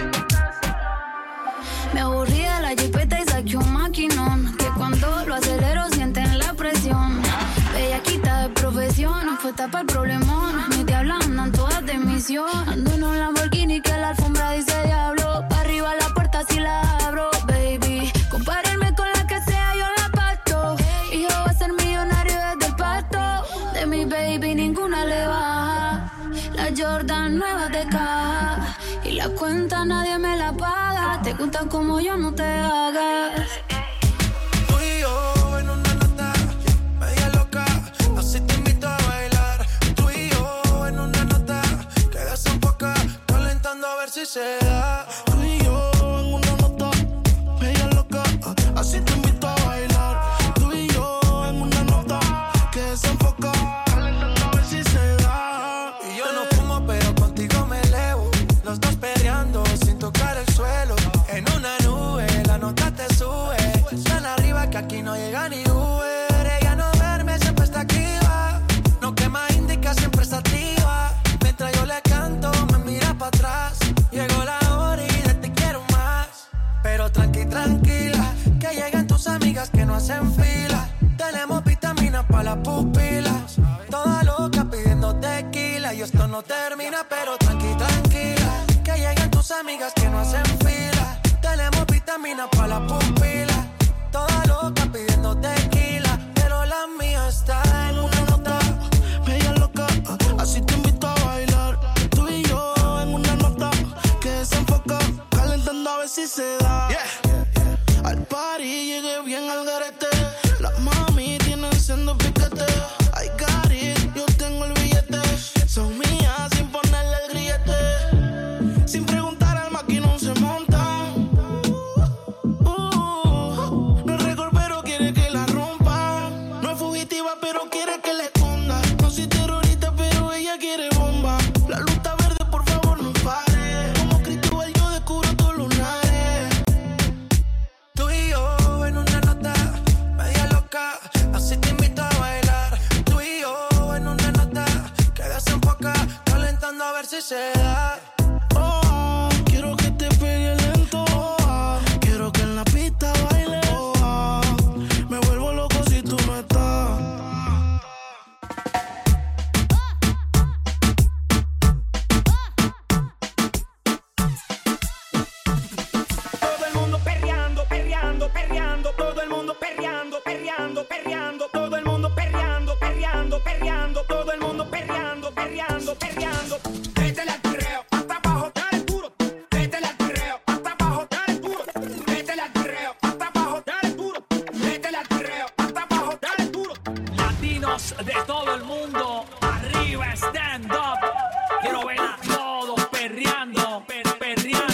Me aburrí de la jipeta y saqué un maquinón. Que cuando lo acelero sienten la presión. Bellaquita de profesión, no fue tapa el problemón. Mis diablas andan todas de misión. Ando en un Lamborghini que la alfombra dice diablo. Pa' arriba la puerta si la abro, baby. Compárenme con la que sea, yo la parto. Y yo voy a ser millonario desde el pasto. De mi baby ninguna le baja. La Jordan nueva de caja. Y la cuenta nadie me la paga. Te gustan como yo, no te hagas. Tú y yo en una nota media loca, así te invito a bailar. Tú y yo en una nota que desenfoca, calentando a ver si se da. Tú y yo en una nota media loca, así te invito a bailar. Tú y yo en una nota que desenfoca, calentando a ver si se da. Y yo no fumo, pero contigo me elevo. Los dos peleando sin tocar el suelo. En una nube la nota te sube. Tan arriba que aquí no llega ni Uber. Ella no duerme, siempre está activa. No quema indica, siempre está activa. Mientras yo le canto, me mira para atrás. Llegó la hora y de te quiero más. Pero tranquila, que lleguen tus amigas que no hacen fila. Tenemos vitaminas para las pupilas. Toda loca no termina, pero tranquila, que lleguen tus amigas que no hacen fila. Tenemos vitaminas para la pupila, toda loca pidiendo tequila, pero la mía está en una nota media loca, así te invito a bailar. Tú y yo en una nota que desenfoca, calentando a ver si se da. Al party llegué bien al garete, las mami tienen sendo piquete. I got it, yo tengo el billete, son mías sin ponerle el grillete. Sin preguntar al maquinón se montan. No es récord pero quiere que la rompa. No es fugitiva pero quiere que la esconda. No soy terrorista pero ella quiere bomba. La luz está verde, por favor no pare. Como Cristóbal yo descubro tus lunares. Tú y yo en una nota media loca, así te invito a bailar. Tú y yo en una nota que desenfoca, calentando a ver si se da. Oh, quiero que te pegue lento. Oh, quiero que en la pista baile. Oh, me vuelvo loco si tú no estás. Todo el mundo perreando, perreando, perreando. Todo el mundo perreando, perreando, perreando. Todo el mundo perreando, perreando, perreando. Todo el mundo perreando, perreando, perreando. Métele al perreo, hasta abajo, dale duro. Métele al perreo, hasta abajo, dale duro. Métele al perreo, hasta abajo, dale duro. Métele al perreo, hasta abajo, dale duro. Latinos de todo el mundo, arriba, stand up. Quiero ver a todos perreando, perreando.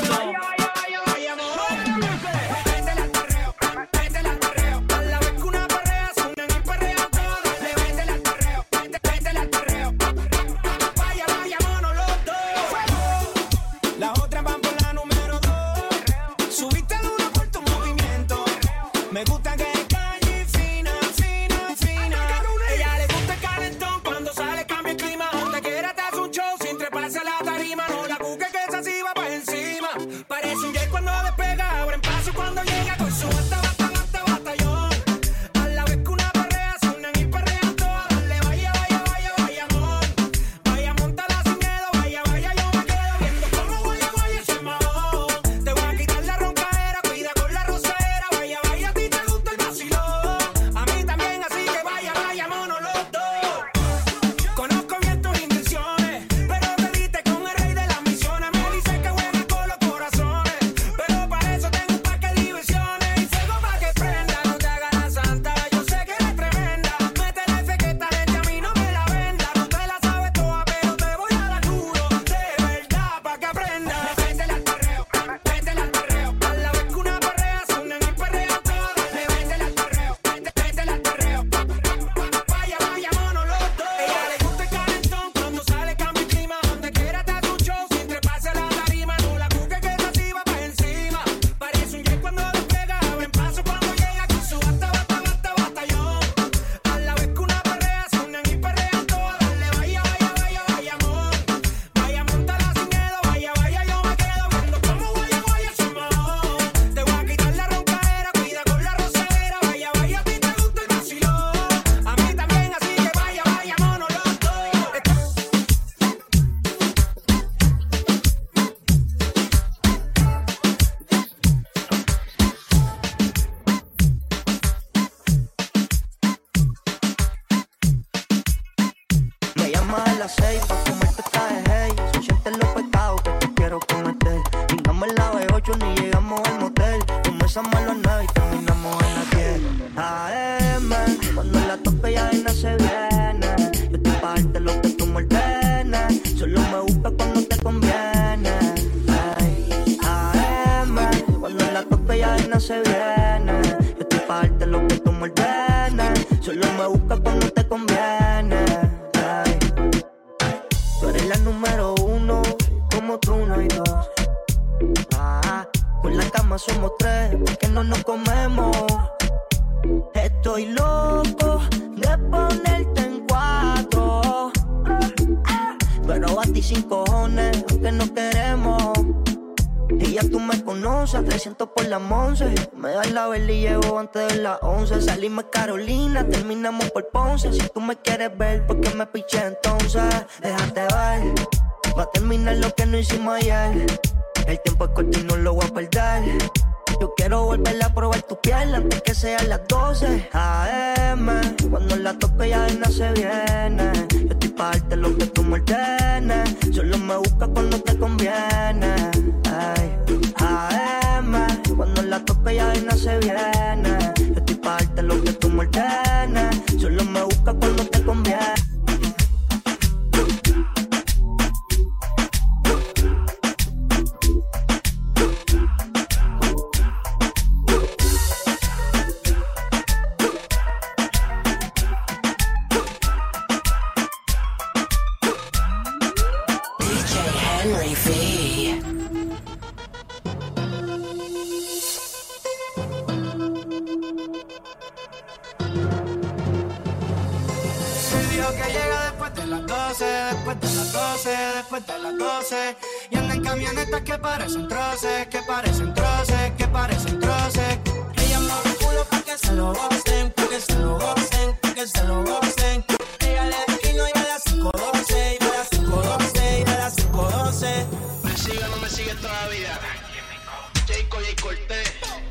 Las otras van por la número 2. Subiste el uno por tu movimiento. Me gusta que es calle fina, fina, fina. Ella le gusta el calentón cuando sale cambia el clima. Donde quiera te hace un show sin treparse a la tarima. No la busques que esa sí va pa' encima. Parece un jet cuando despega, abre en paso cuando llega con su batallón. A la vez que una perrea se unen y perrean todas. Dale, vaya, vaya, vaya, vaya, amor. Vaya, montala sin miedo, vaya, vaya, yo me quedo viendo cómo vaya, vaya ese mahón. Te voy a quitar la roncadera, cuida con la rosera. Vaya, vaya, a ti te gusta el vacilón. A mí también, así que vaya, vaya, mono los dos. Conozco bien tus intenciones, pero te diste con el rey de las misiones. Me dice que juegas con los corazones, pero para eso tengo un parque de diversiones. Y fuego pa' que prenda, no te hagas la santa. Yo sé que eres tremenda, métele fe que esta gente a mí no me la venda. No te la sabes toda, pero te voy a dar duro, de verdad, pa' que aprendas. Métele al perreo, métele al perreo. A la vez que una perrea se unen y perrean todas. Métele al perreo, métele al perreo. Vaya, vaya, mono los dos. Ella le gusta el calentón cuando sale cambia el clima. Donde quiera te hace un show sin treparse a la tarima. No la busques que esa sí va pa' encima. Parece un jet cuando despega, abre en paso cuando llega con su batallón. A la vez que una perrea se unen y perrean todas. Dale, vaya, vaya, vaya, vaya, amor. Vaya, montala sin miedo, vaya, vaya, yo me quedo viendo cómo vaya, vaya ese mahón. Te voy a quitar la roncadera, cuida con la rosera. Vaya, vaya, a ti te gusta el vacilón. A mí también, así que vaya, vaya, mono los dos. Me llamas a las 6 pa' comerte esta de hey. Son siete los pecados que te quiero cometer. Llegamos en la B8 ni llegamos al motel. Comenzamos a las 9 y terminamos en las 10 AM. Cuando la tope ya no se viene. Yo estoy pa' darte lo que tú me ordenes. Solo me buscas cuando te conviene. Ay, AM. Cuando la tope ya no se viene. Yo estoy pa' darte lo que tú me ordenes. Solo me buscas cuando te conviene. Ay. Tú eres la número 1, como tú no hay dos. Con la cama somos 3, porque no nos comemos. Estoy loco de ponerte en 4, pero a ti sin cojones, aunque no queremos. Y ya tú me conoces, 300 por la 11. Me das la vela y llego antes de las 11. Salimos Carolina, terminamos por Ponce. Si tú me quieres ver, ¿por qué me piché entonces? Déjate ver, va a terminar lo que no hicimos ayer. El tiempo es corto y no lo voy a perder. Yo quiero volver a probar tu piel antes que sean las 12 AM. Cuando la toque ya de nada se viene. Yo estoy pa' darte lo que tú me ordenes. Solo me buscas cuando te conviene. Ay, AM. Cuando la toque ya de nada se viene. Yo estoy pa' darte lo que tú me ordenes. Solo me buscas cuando te conviene. Después de las 12 y anda en camionetas que parecen troces, que parecen troces, que parecen troces. Ella mueve el culo pa' que se lo gocen, pa' que se lo gocen, pa' que se lo gocen. Ella le declino y a las 5:12, y a las 5:12, y a las 5:12. ¿Me sigue o no me sigue todavía? Jayco y Cortés.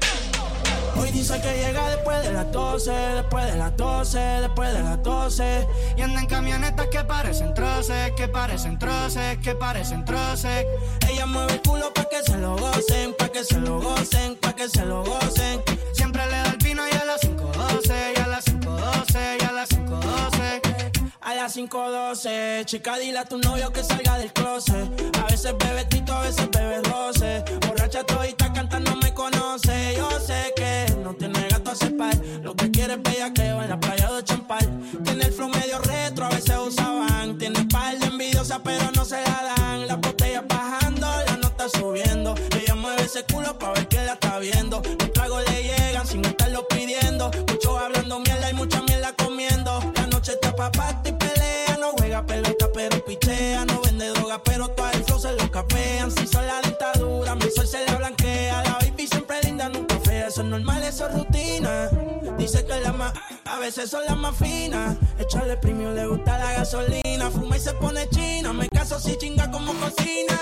Hoy dice que llega después de las 12, después de las 12, después de las 12. Y anda en camionetas que parecen troces, que parecen troces, que parecen troces. Ella mueve el culo pa' que se lo gocen, pa' que se lo gocen, pa' que se lo gocen. Siempre le da el vino y a las 5:12, y a las 5:12, y a las 5:12. A las 5:12, chica, dile a tu novio que salga del closet. A veces bebe tito, a veces bebe roce. Borracha todita cantando me conoce. Yo sé que no tiene gato a cepar. Lo que quiere es bellaqueo en la playa de Champal. Tiene el flow medio retro, a veces usaban. Tiene par de envidiosas, pero no se la dan. Las botellas bajando, la nota subiendo. Ella mueve ese culo pa' ver que la está viendo. Los tragos le llegan sin estarlo pidiendo. Muchos hablando mierda y mucha mierda comiendo. La noche está pa' party y pelea. No juega pelota, pero pichea. No vende droga, pero todo el flow se lo capean. Si son la dictadura, mi sol se la blanquea. La baby siempre linda, nunca fea. Eso es normal, eso es rutina. Dice que la más, a veces son las más finas. Echarle premio, le gusta la gasolina. Fuma y se pone china. Me caso si chinga como cocina.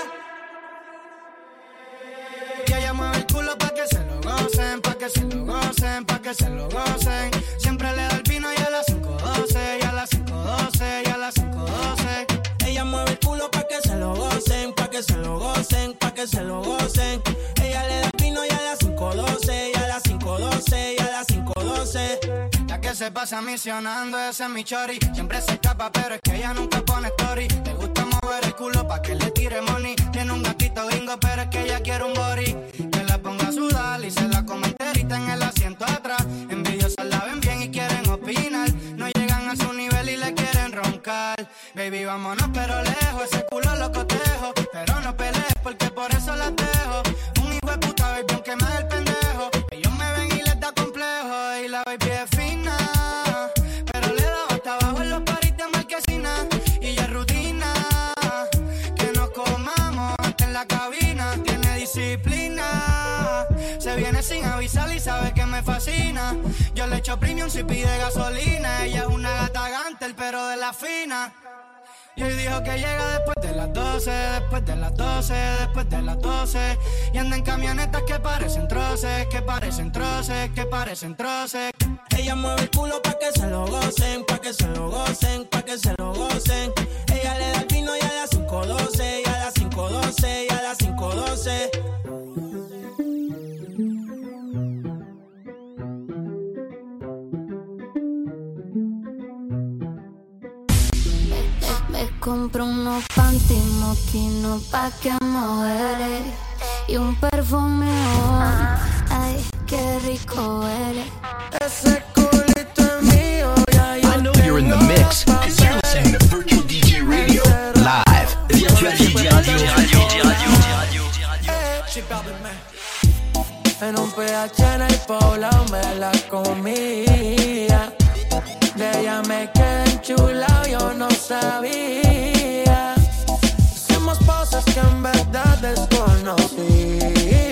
Y ella mueve el culo pa' que se lo gocen, pa' que se lo gocen, pa' que se lo gocen. Siempre le da el vino y a las 5:12, y a las 5:12, y a las 5:12. Ella mueve el culo pa' que se lo gocen, pa' que se lo gocen, pa' que se lo gocen. Ella le da el vino y a las 5:12, y a las 5:12, y a las 5:12. La que se pasa misionando, ese es mi chori. Siempre se escapa, pero es que ella nunca pone story. Le gusta mover el culo pa' que le tire money. Tiene un gatito gringo, pero es que ella quiere un body. Que la ponga a sudar y se la come enterita en el asiento atrás. Envidiosas la ven bien y quieren opinar. No llegan a su nivel y le quieren roncar. Baby, vámonos pero lejos, ese culo lo cotejo. Pero no pelees porque por eso la dejo. Un hijo de puta, baby, aunque me dé el pendejo. Ellos me ven y les da complejo. Y la baby es fina, pero le da hasta abajo en los paris de marquesina. Y ya es rutina que nos comamos antes en la cabina. Tiene disciplina, se viene sin avisar y sabe que me fascina. Yo le echo premium si pide gasolina. Ella es una gata gantel, pero de la fina. Y hoy dijo que llega después de las 12, después de las 12, después de las 12. Y anda en camionetas que parecen troces, que parecen troces, que parecen troces. Ella mueve el culo pa' que se lo gocen, pa' que se lo gocen, pa' que se lo gocen. Ella le da el vino y a las 5:12, y a las 5:12, y a las 5:12. Me compro unos panty moquino pa' que muere y un perfume ay, qué rico huele. Ese culito es mío, ya yo. I know you're in the mix, cause you're listening to Virtual DJ Radio live. Virtual DJ Radio. En un PH en el poblado me la comía. De ella me quedé enchulado, yo no sabía. Hicimos cosas que en verdad desconocía.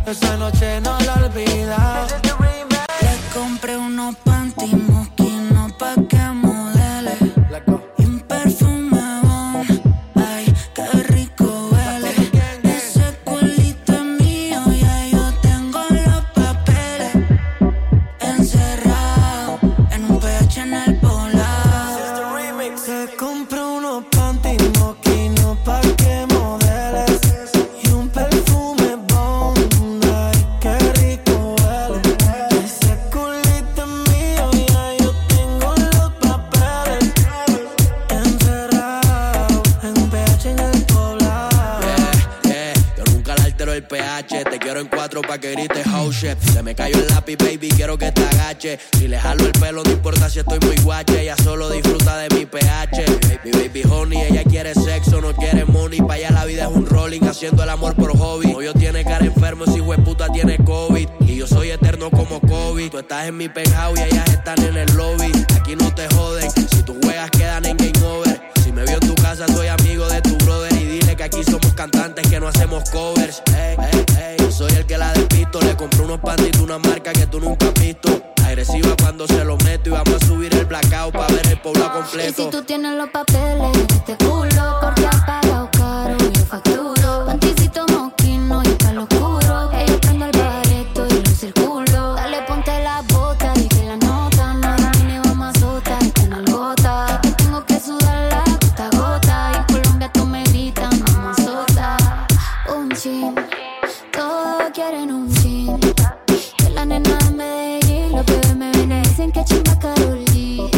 esa noche no la olvida. Le compré unos panty mosquinos pa' que modele y un perfume bon. Ay, qué rico huele. Ese culito es mío, ya yo tengo los papeles encerrados en un PH en el poblado. Le compré unos panty mosquinos pa' que modeles y un perfume bon. Ay, qué rico huele. Ese culito es mío, ya yo tengo los papeles encerrados en un PH en el poblado. Yo nunca le altero el pH. Te quiero en 4 pa' que grites oh shit. Se me cayó el lápiz, baby, quiero que te agache. Si le jalo el pelo, no importa si estoy muy guache. Ella solo disfruta de mi pH. Mi baby honey, ella quiere sexo, no quiere money. Pa' allá la vida es un rolling, haciendo el amor por hobby. Novio tiene cara enfermo, ese hijo de puta tiene COVID. Y yo soy eterno como COVID. Tú estás en mi penthouse y ellas están en el lobby. Aquí no te joden, si tus juegas quedan en game over. Si me vio en tu casa, soy amigo de tu brother. Y dile que aquí somos cantantes, que no hacemos covers. Yo soy el que la despisto. Le compré unos panties de una marca que tú nunca has visto. Agresiva cuando se lo meto y vamos a subir el blackout pa' ver el poblado completo. Y si tú tienes los papeles de este culo, porque has pagado caro y yo facturo. Panticito mosquino y pa' lo oscuro. Que yo prendo el bareto y lo circulo. Dale, ponte la bota y que la nota. No domine, vamos a sota y con el gota. Que tengo que sudar la gota a gota. Y en Colombia tú me gritas, mamá sota. Un chin, todos quieren un chin. Que la nena de Medellín, los pibes me ven y dicen que chimba Karol G.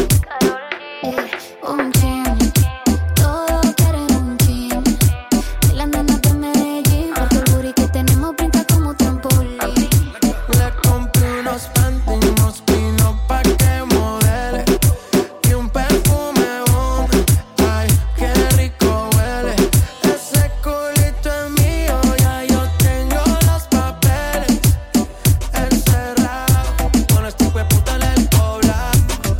Un chin, todos quieren un chin. Que la nena de Medellín, porque el booty que tenemos brinca como trampolín. Le compré unos panties mosquinos pa' que modele y un perfume bon. Ay, qué rico huele. Ese culito es mío, ya yo tengo los papeles encerrados con este hijo de puta en el poblado.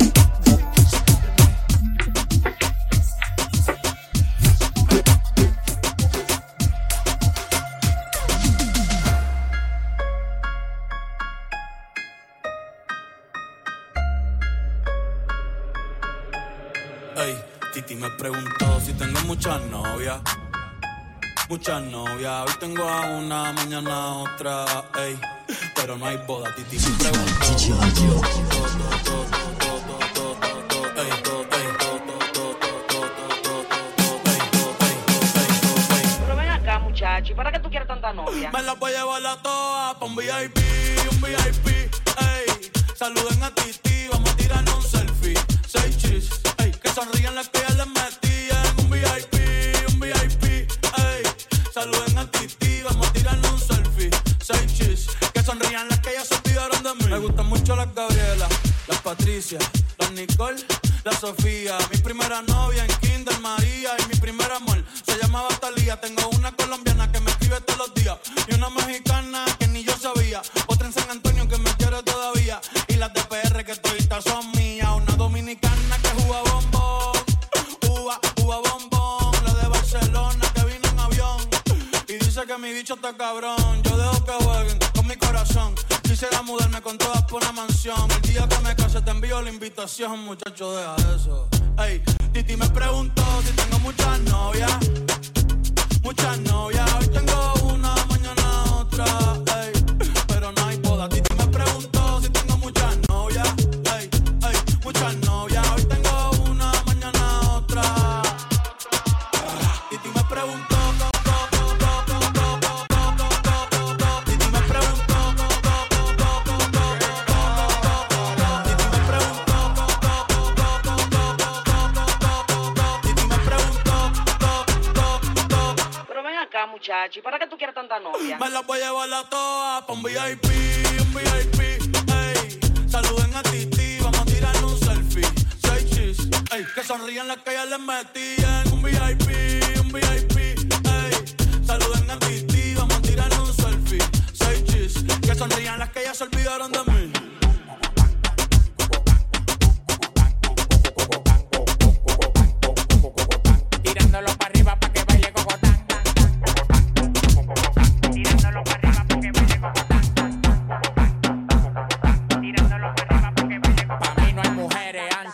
Ey, Titi me preguntó si tengo muchas novias. Muchas novias, hoy tengo a una, mañana a otra, ey. Pero no hay boda, Titi me preguntó. Pero ven acá, muchacho, ¿y para qué tú quieres tanta novia? Me la voy a llevar a todas pa' un VIP, ey. Saluden a Titi, vamos a tirarnos un selfie. 6 chis, ey. Que sonrían las que ya les metí en un VIP, ey. Saluden a Titi, vamos a tirarnos un selfie. 6 chis, que sonrían las que ya se olvidaron de mí. Me gustan mucho las Gabriela, las Patricia, las Nicole, la Sofía. Mi primera novia en Kinder María y mi primer amor se llamaba Talía. Tengo una colombiana que me escribe todos los días y una mexicana que ni yo sabía. Otra en San Antonio que me quiere todavía y las de PR que toditas son mías. Una dominicana que juega bombón, uva bombón. La de Barcelona que vino en avión y dice que mi bicho está cabrón. Yo dejo que jueguen con mi corazón. Quisiera mudarme con todas por una mansión. El día que me case te envío la invitación, muchacho, deja eso. Ey, Titi me preguntó si tengo muchas novias. Muchas novias, hoy tengo una, mañana otra, ey. Pero no hay boda. Titi me preguntó si tengo muchas novias. Ey, muchas novias, hoy tengo una, mañana otra. Titi me preguntó. Muchacho, ¿y para qué tú quieres tanta novia? Me la voy a llevar a todas pa' un VIP, ey. Saluden a Titi, vamos a tirarnos un selfie. 6 chis, ey. Que sonrían las que ya les metí en un VIP, ey. Saluden a Titi, vamos a tirarnos un selfie. 6 chis, que sonrían las que ya se olvidaron de mí. Tirándolo para arriba pa' que baile cocotán. Tirándolo para arriba pa' que baile cocotán.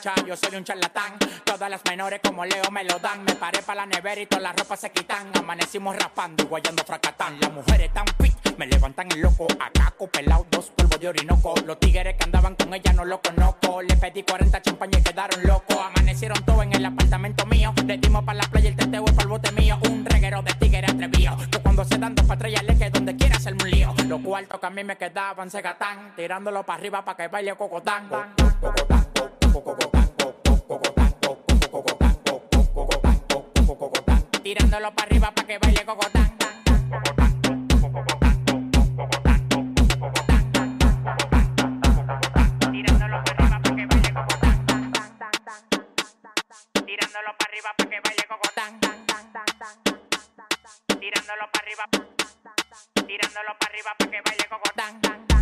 mucha, yo soy un charlatán. Todas las menores como Leo me lo dan. Me paré para la nevera y todas las ropas se quitan. Amanecimos raspando y guayando fracatán. Las mujeres tan fit, me levantan el loco. Acaco, pelado, 2 polvos de orinoco. Los tigres que andaban con ella no lo conozco. Le pedí 40 champañas y quedaron locos. Amanecieron todos en el apartamento mío. Le dimos para la playa, el teteo es para el bote mío. Un reguero de tigres atrevido. Que cuando se dan 2 patrullas le que donde quiera hacerme un lío. Los cuartos que a mí me quedaban se gatán. Tirándolo para arriba para que baile cocotán. Tirándolo para arriba para que baile cocotán. Tirándolo para arriba para que baile cocotán. Tirándolo para arriba para que baile cocotán. Tirándolo para arriba. Tirándolo para arriba para que baile cocotán.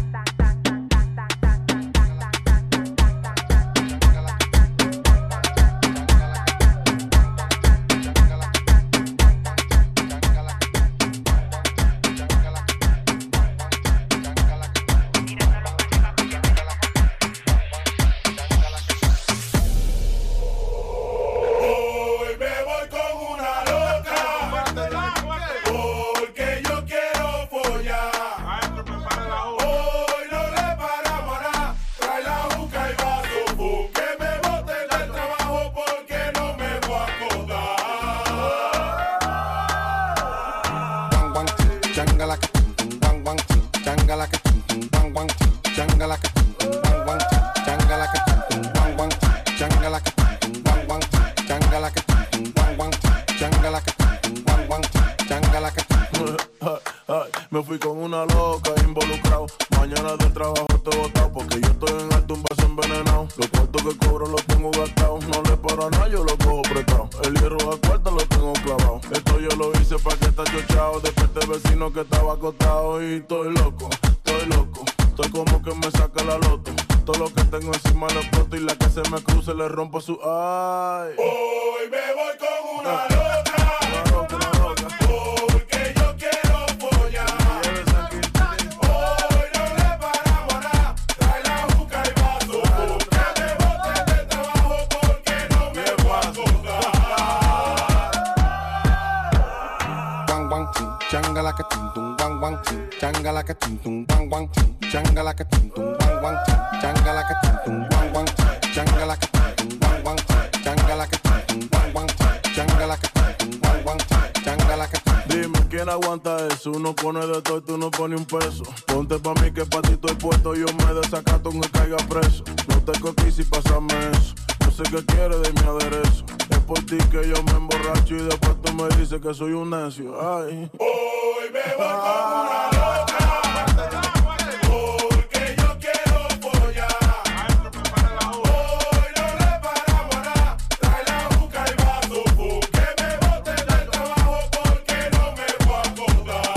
Me fui con una loca involucrado. Mañana del trabajo estoy botado porque yo estoy en alto, un vaso envenenado. Los cuartos que cobro los tengo gastados. No le paro a nada, yo lo cojo prestado. El hierro a cuarto lo tengo clavado. Esto yo lo hice pa' que está chochado. Desperté vecino que estaba acostado. Y estoy loco, estoy loco. Estoy como que me saca la loto. Todo lo que tengo encima lo exploto. Y la que se me cruce le rompo su ay. Hoy me voy con una loca. Changa like a tum tum bang bang, changa like a tum tum bang bang, changa like a tum tum bang bang, changa like a tum tum bang bang, changa like a tum tum bang bang, changa like a tum tum bang bang, changa like a tum tum bang bang, changa like a tum. Dime quién aguanta eso, uno pone de todo y tú no pones un peso. Ponte pa' mí que pa' ti estoy puesto, yo me desacato aunque caiga preso. No te cotices y pásame eso, no sé qué quieres de mi aderezo. Es por ti que yo me emborracho y después tú me dices que soy un necio. Ay. Hoy me voy con una loca. Porque yo quiero follar. Hoy no le paramos a nada. Trae la juca y vaso. Que me boten del trabajo porque no me voy a acordar.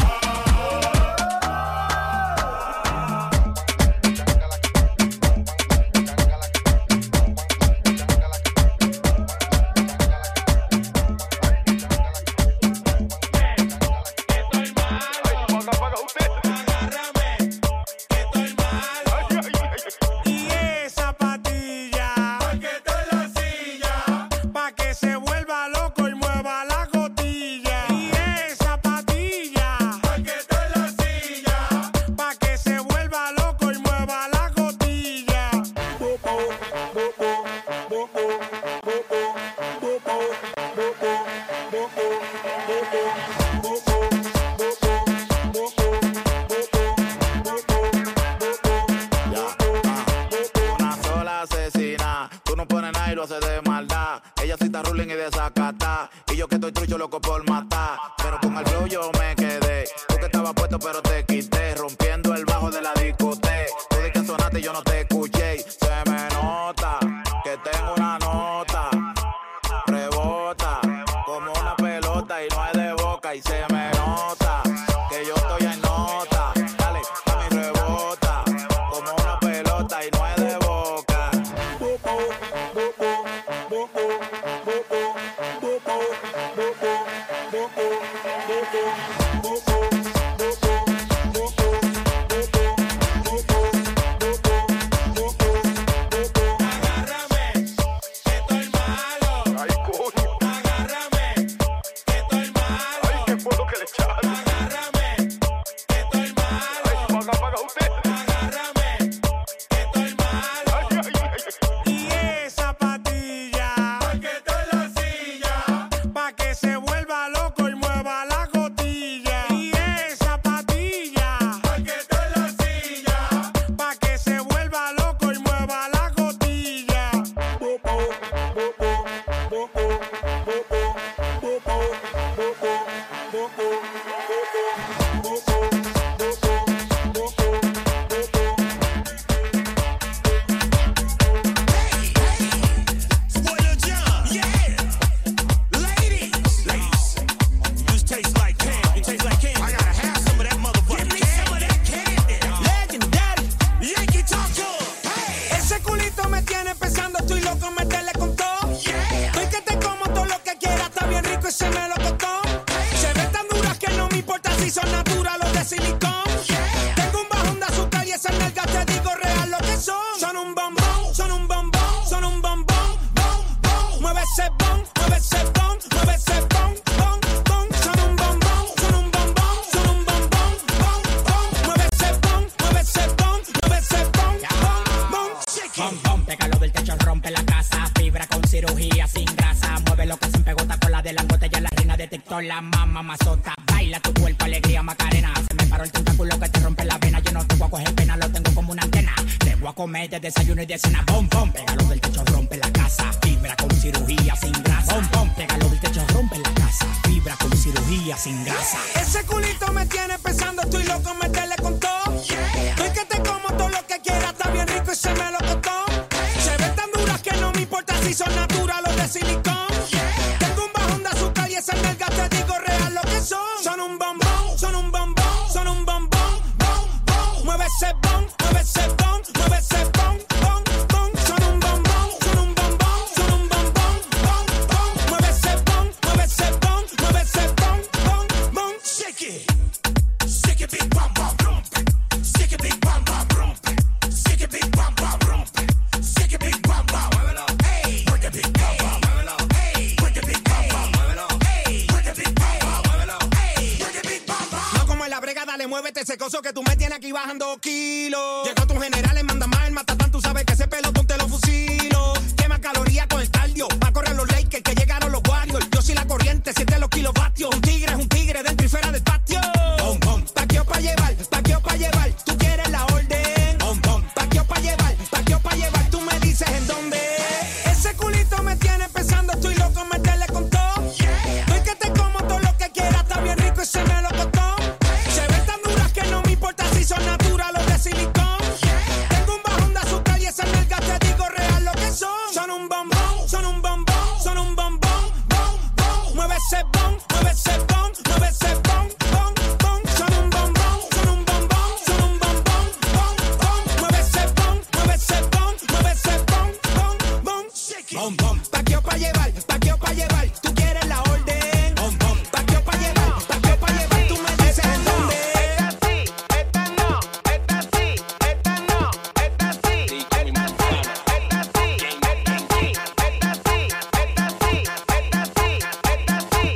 techo, rompe la casa. Fibra con cirugía sin grasa. Mueve lo que se empegota con la de la botella, la reina de TikTok, la mamá mazota. Baila tu cuerpo, alegría, Macarena. Se me paró el tentáculo que te rompe la vena. Yo no te voy a coger pena, lo tengo como una antena. Te voy a comer de desayuno y de cena. Bom, bom, pégalo del techo, rompe la casa. Fibra con cirugía sin grasa. Bom, bom, pégalo del techo, rompe la casa. Fibra con cirugía sin grasa. Ese culito me tiene pensando, estoy loco, meterle con todo. Estoy que te como todo lo que quieras, está bien rico y se me lo costó. Se ven tan duras que no me importa si son naturales o de silicón. Tengo un bajón de azúcar y esa nalga te digo real lo que son. Son un bombón, son un bombón, son un bombón, bom, bom. Mueve ese bom, mueve ese bom, mueve ese bom, bom, bom. Son un bombón, son un bombón, son un bombón, bom, bom. Mueve ese bom, mueve ese bom, mueve ese bom, bom, bom. Shake it. Shake it, big bam bam, rompe. Shake it, big bam bam, rompe. Shake it, big bam bam, rompe. Shake it, big bam bam, muévelo, hey. Work it, big bam bam, muévelo, hey. Work it, big bam bam, muévelo, hey. Work it, big bam bam, muévelo, hey. Work it, big bam bam. No como en la brega, dale, muévete ese coso que tú me tienes aquí bajando kilos. Llegó tu general, le manda más el matatán, tú sabes que ese pelotón te lo fusilo. Quema calorías con el cardio, va a correr los Lakers que llegaron los Warriors. Yo soy la corriente, siente los kilovatios. Un tigre es un tigre dentro y fuera del patio. Bom, bom. Paqueo pa' llevar, paqueo pa' llevar. Tú quieres la orden. Bom, bom. Paqueo pa' llevar, paqueo pa' llevar. Tú me dices en dónde. Ese culito me tiene pensando, estoy loco, meterle con todo. Estoy que te como todo lo que quieras, está bien rico y se me lo costó. Se ven tan duras que no me importa si son naturales o de silicón. Tengo un bajón de azúcar y esa nalga te digo real lo que son. Son un bombón, son un bombón, son un bombón, bom, bom. Mueve ese bom, mueve ese bom, mueve ese bom, bom, bom. Son un bombón, son un bombón, son un bombón, bom, bom. Mueve ese bom, mueve ese bom, mueve ese bom, bom, bom. Bom, bom. Paqueo pa' llevar, paqueo pa' llevar. Tú quieres la orden. Bom, bom. Paqueo pa' llevar, paqueo pa' llevar. Tú me dices en dónde. Esta sí, esta no, esta sí, esta no, esta sí, esta sí, esta sí, esta sí, esta sí, esta sí, esta sí, esta sí, esta sí.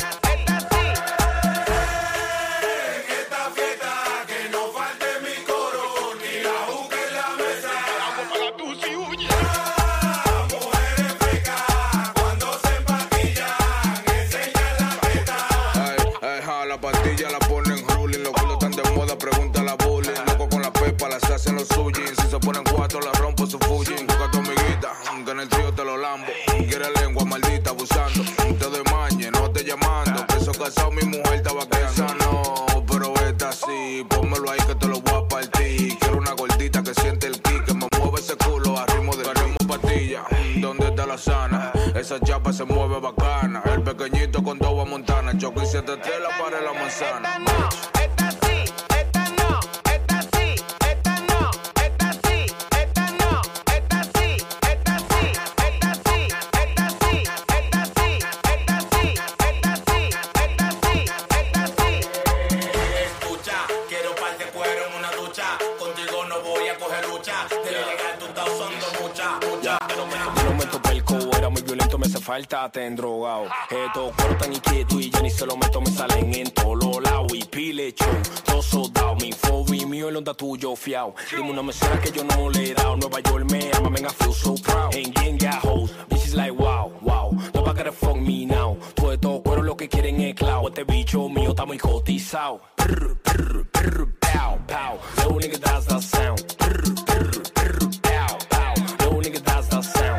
Esta fiesta que no falte mi coro, ni la juca en la mesa. Para tu si huye. Las mujeres frescas cuando se empaquillan, enseñan la teta. Ay, ja, la pastilla la ponen ruling. Los culos están de moda, pregunta a la bullying. Loco con la pepa, las hacen los suyos. Si se ponen cuatro, la rompo su Fujin. Busca a tu amiguita, que en el trío te lo lambo. Quiere lengua maldita abusando. Te doy mañe, no te llamando. Peso casado, mi mujer estaba esa no, pero esta sí. Pónmelo ahí que te lo voy a partir. Quiero una gordita que siente el kick, que me mueve ese culo a ritmo de pastilla. ¿Dónde está la sana? Esa chapa se mueve bacana. El pequeñito con Doba Montana. Choque y 7 la para la manzana. Esta sí, esta no, esta sí, esta no, esta sí, esta no, esta sí, esta sí, esta sí, esta sí, esta sí, esta sí, esta sí, esta sí, esta sí. Escucha, quiero par de cuero en una ducha. Contigo no voy a coger lucha. De llegar tú estás usando mucha. Yo no meto pelco, era muy violento, me hace falta, te han drogado. Estos cueros tan inquietos y ya ni se lo meto, me salen en todos los lados. Y pile show, todo soldado, mi fobi mío, el onda tuyo fiao. Dime una mesera que yo no le he dado. Nueva York me ama, man, I feel so proud. Ain't getting got hoes, bitches like wow, wow. Nobody gotta fuck me now. Todo estos cueros lo que quieren es clavo. Este bicho mío está muy cotizado. Prr, prr, prr, pow, pow. Little nigga that's the sound. Prr, prr, prr, pow, pow. Little nigga that's the sound.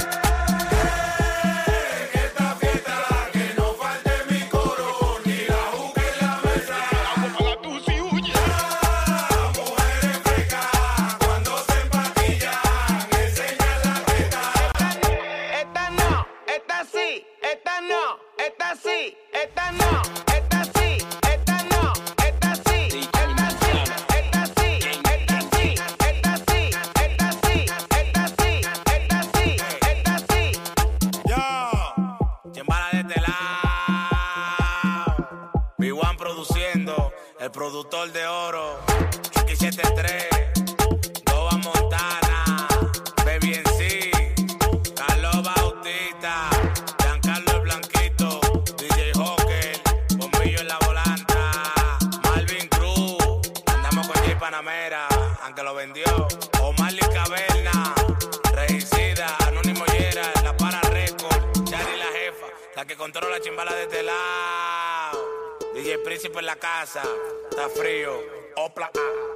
Esta fiesta que no falte mi coro, ni la juca en la mesa. Para tu si huye. Las mujeres frescas cuando se empaquillan, enseñan la teta. Esta no, esta sí, esta no, esta sí, esta no, esta sí, esta no, esta sí, esta sí, esta sí, esta sí, esta sí, esta sí, esta sí, esta sí, esta sí. Yo, Chimbala de este lado. B1 produciendo, el productor de oro. Chucky 73, Doba Montana, Baby en sí, Carlos Bautista, Giancarlo el Blanquito, DJ Hawker, Bombillo en la volanta, Malvin Cruz, andamos con J Panamera, aunque lo vendió, Omar Lee Caverna, Regicida, Anónimo Yeah. La que controla chimbala de este lado. DJ Príncipe en la casa. Está frío. Opla.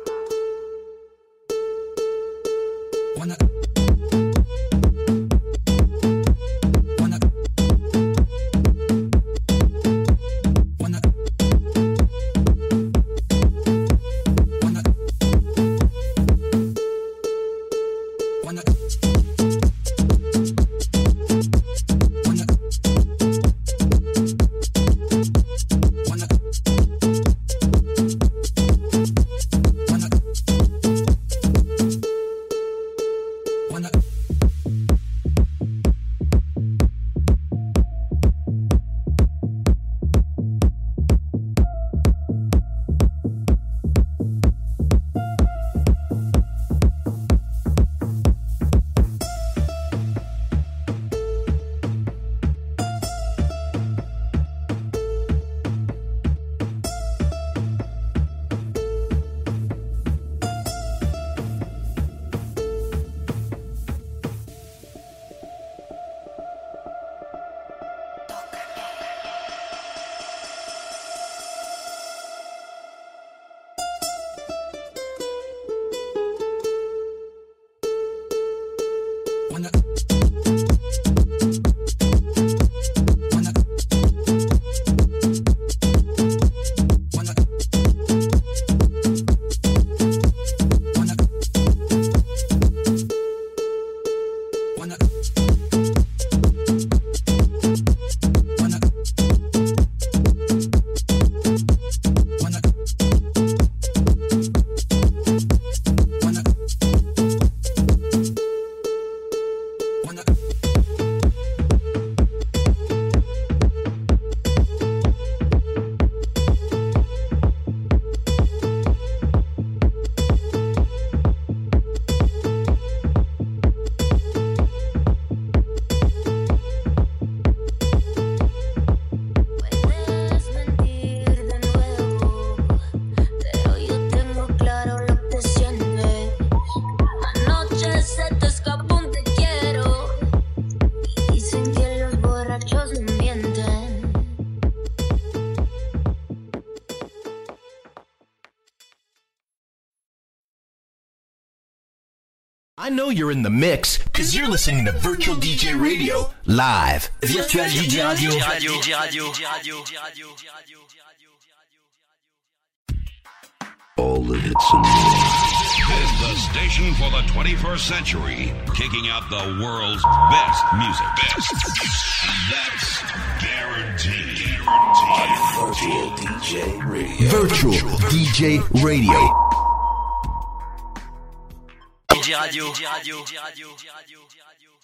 I know you're in the mix because you're listening to Virtual DJ Radio live. Virtual DJ Radio. All the hits and This is the station for the 21st century, kicking out the world's best music. That's guaranteed. On Virtual DJ Radio. Virtual DJ Radio. Radio.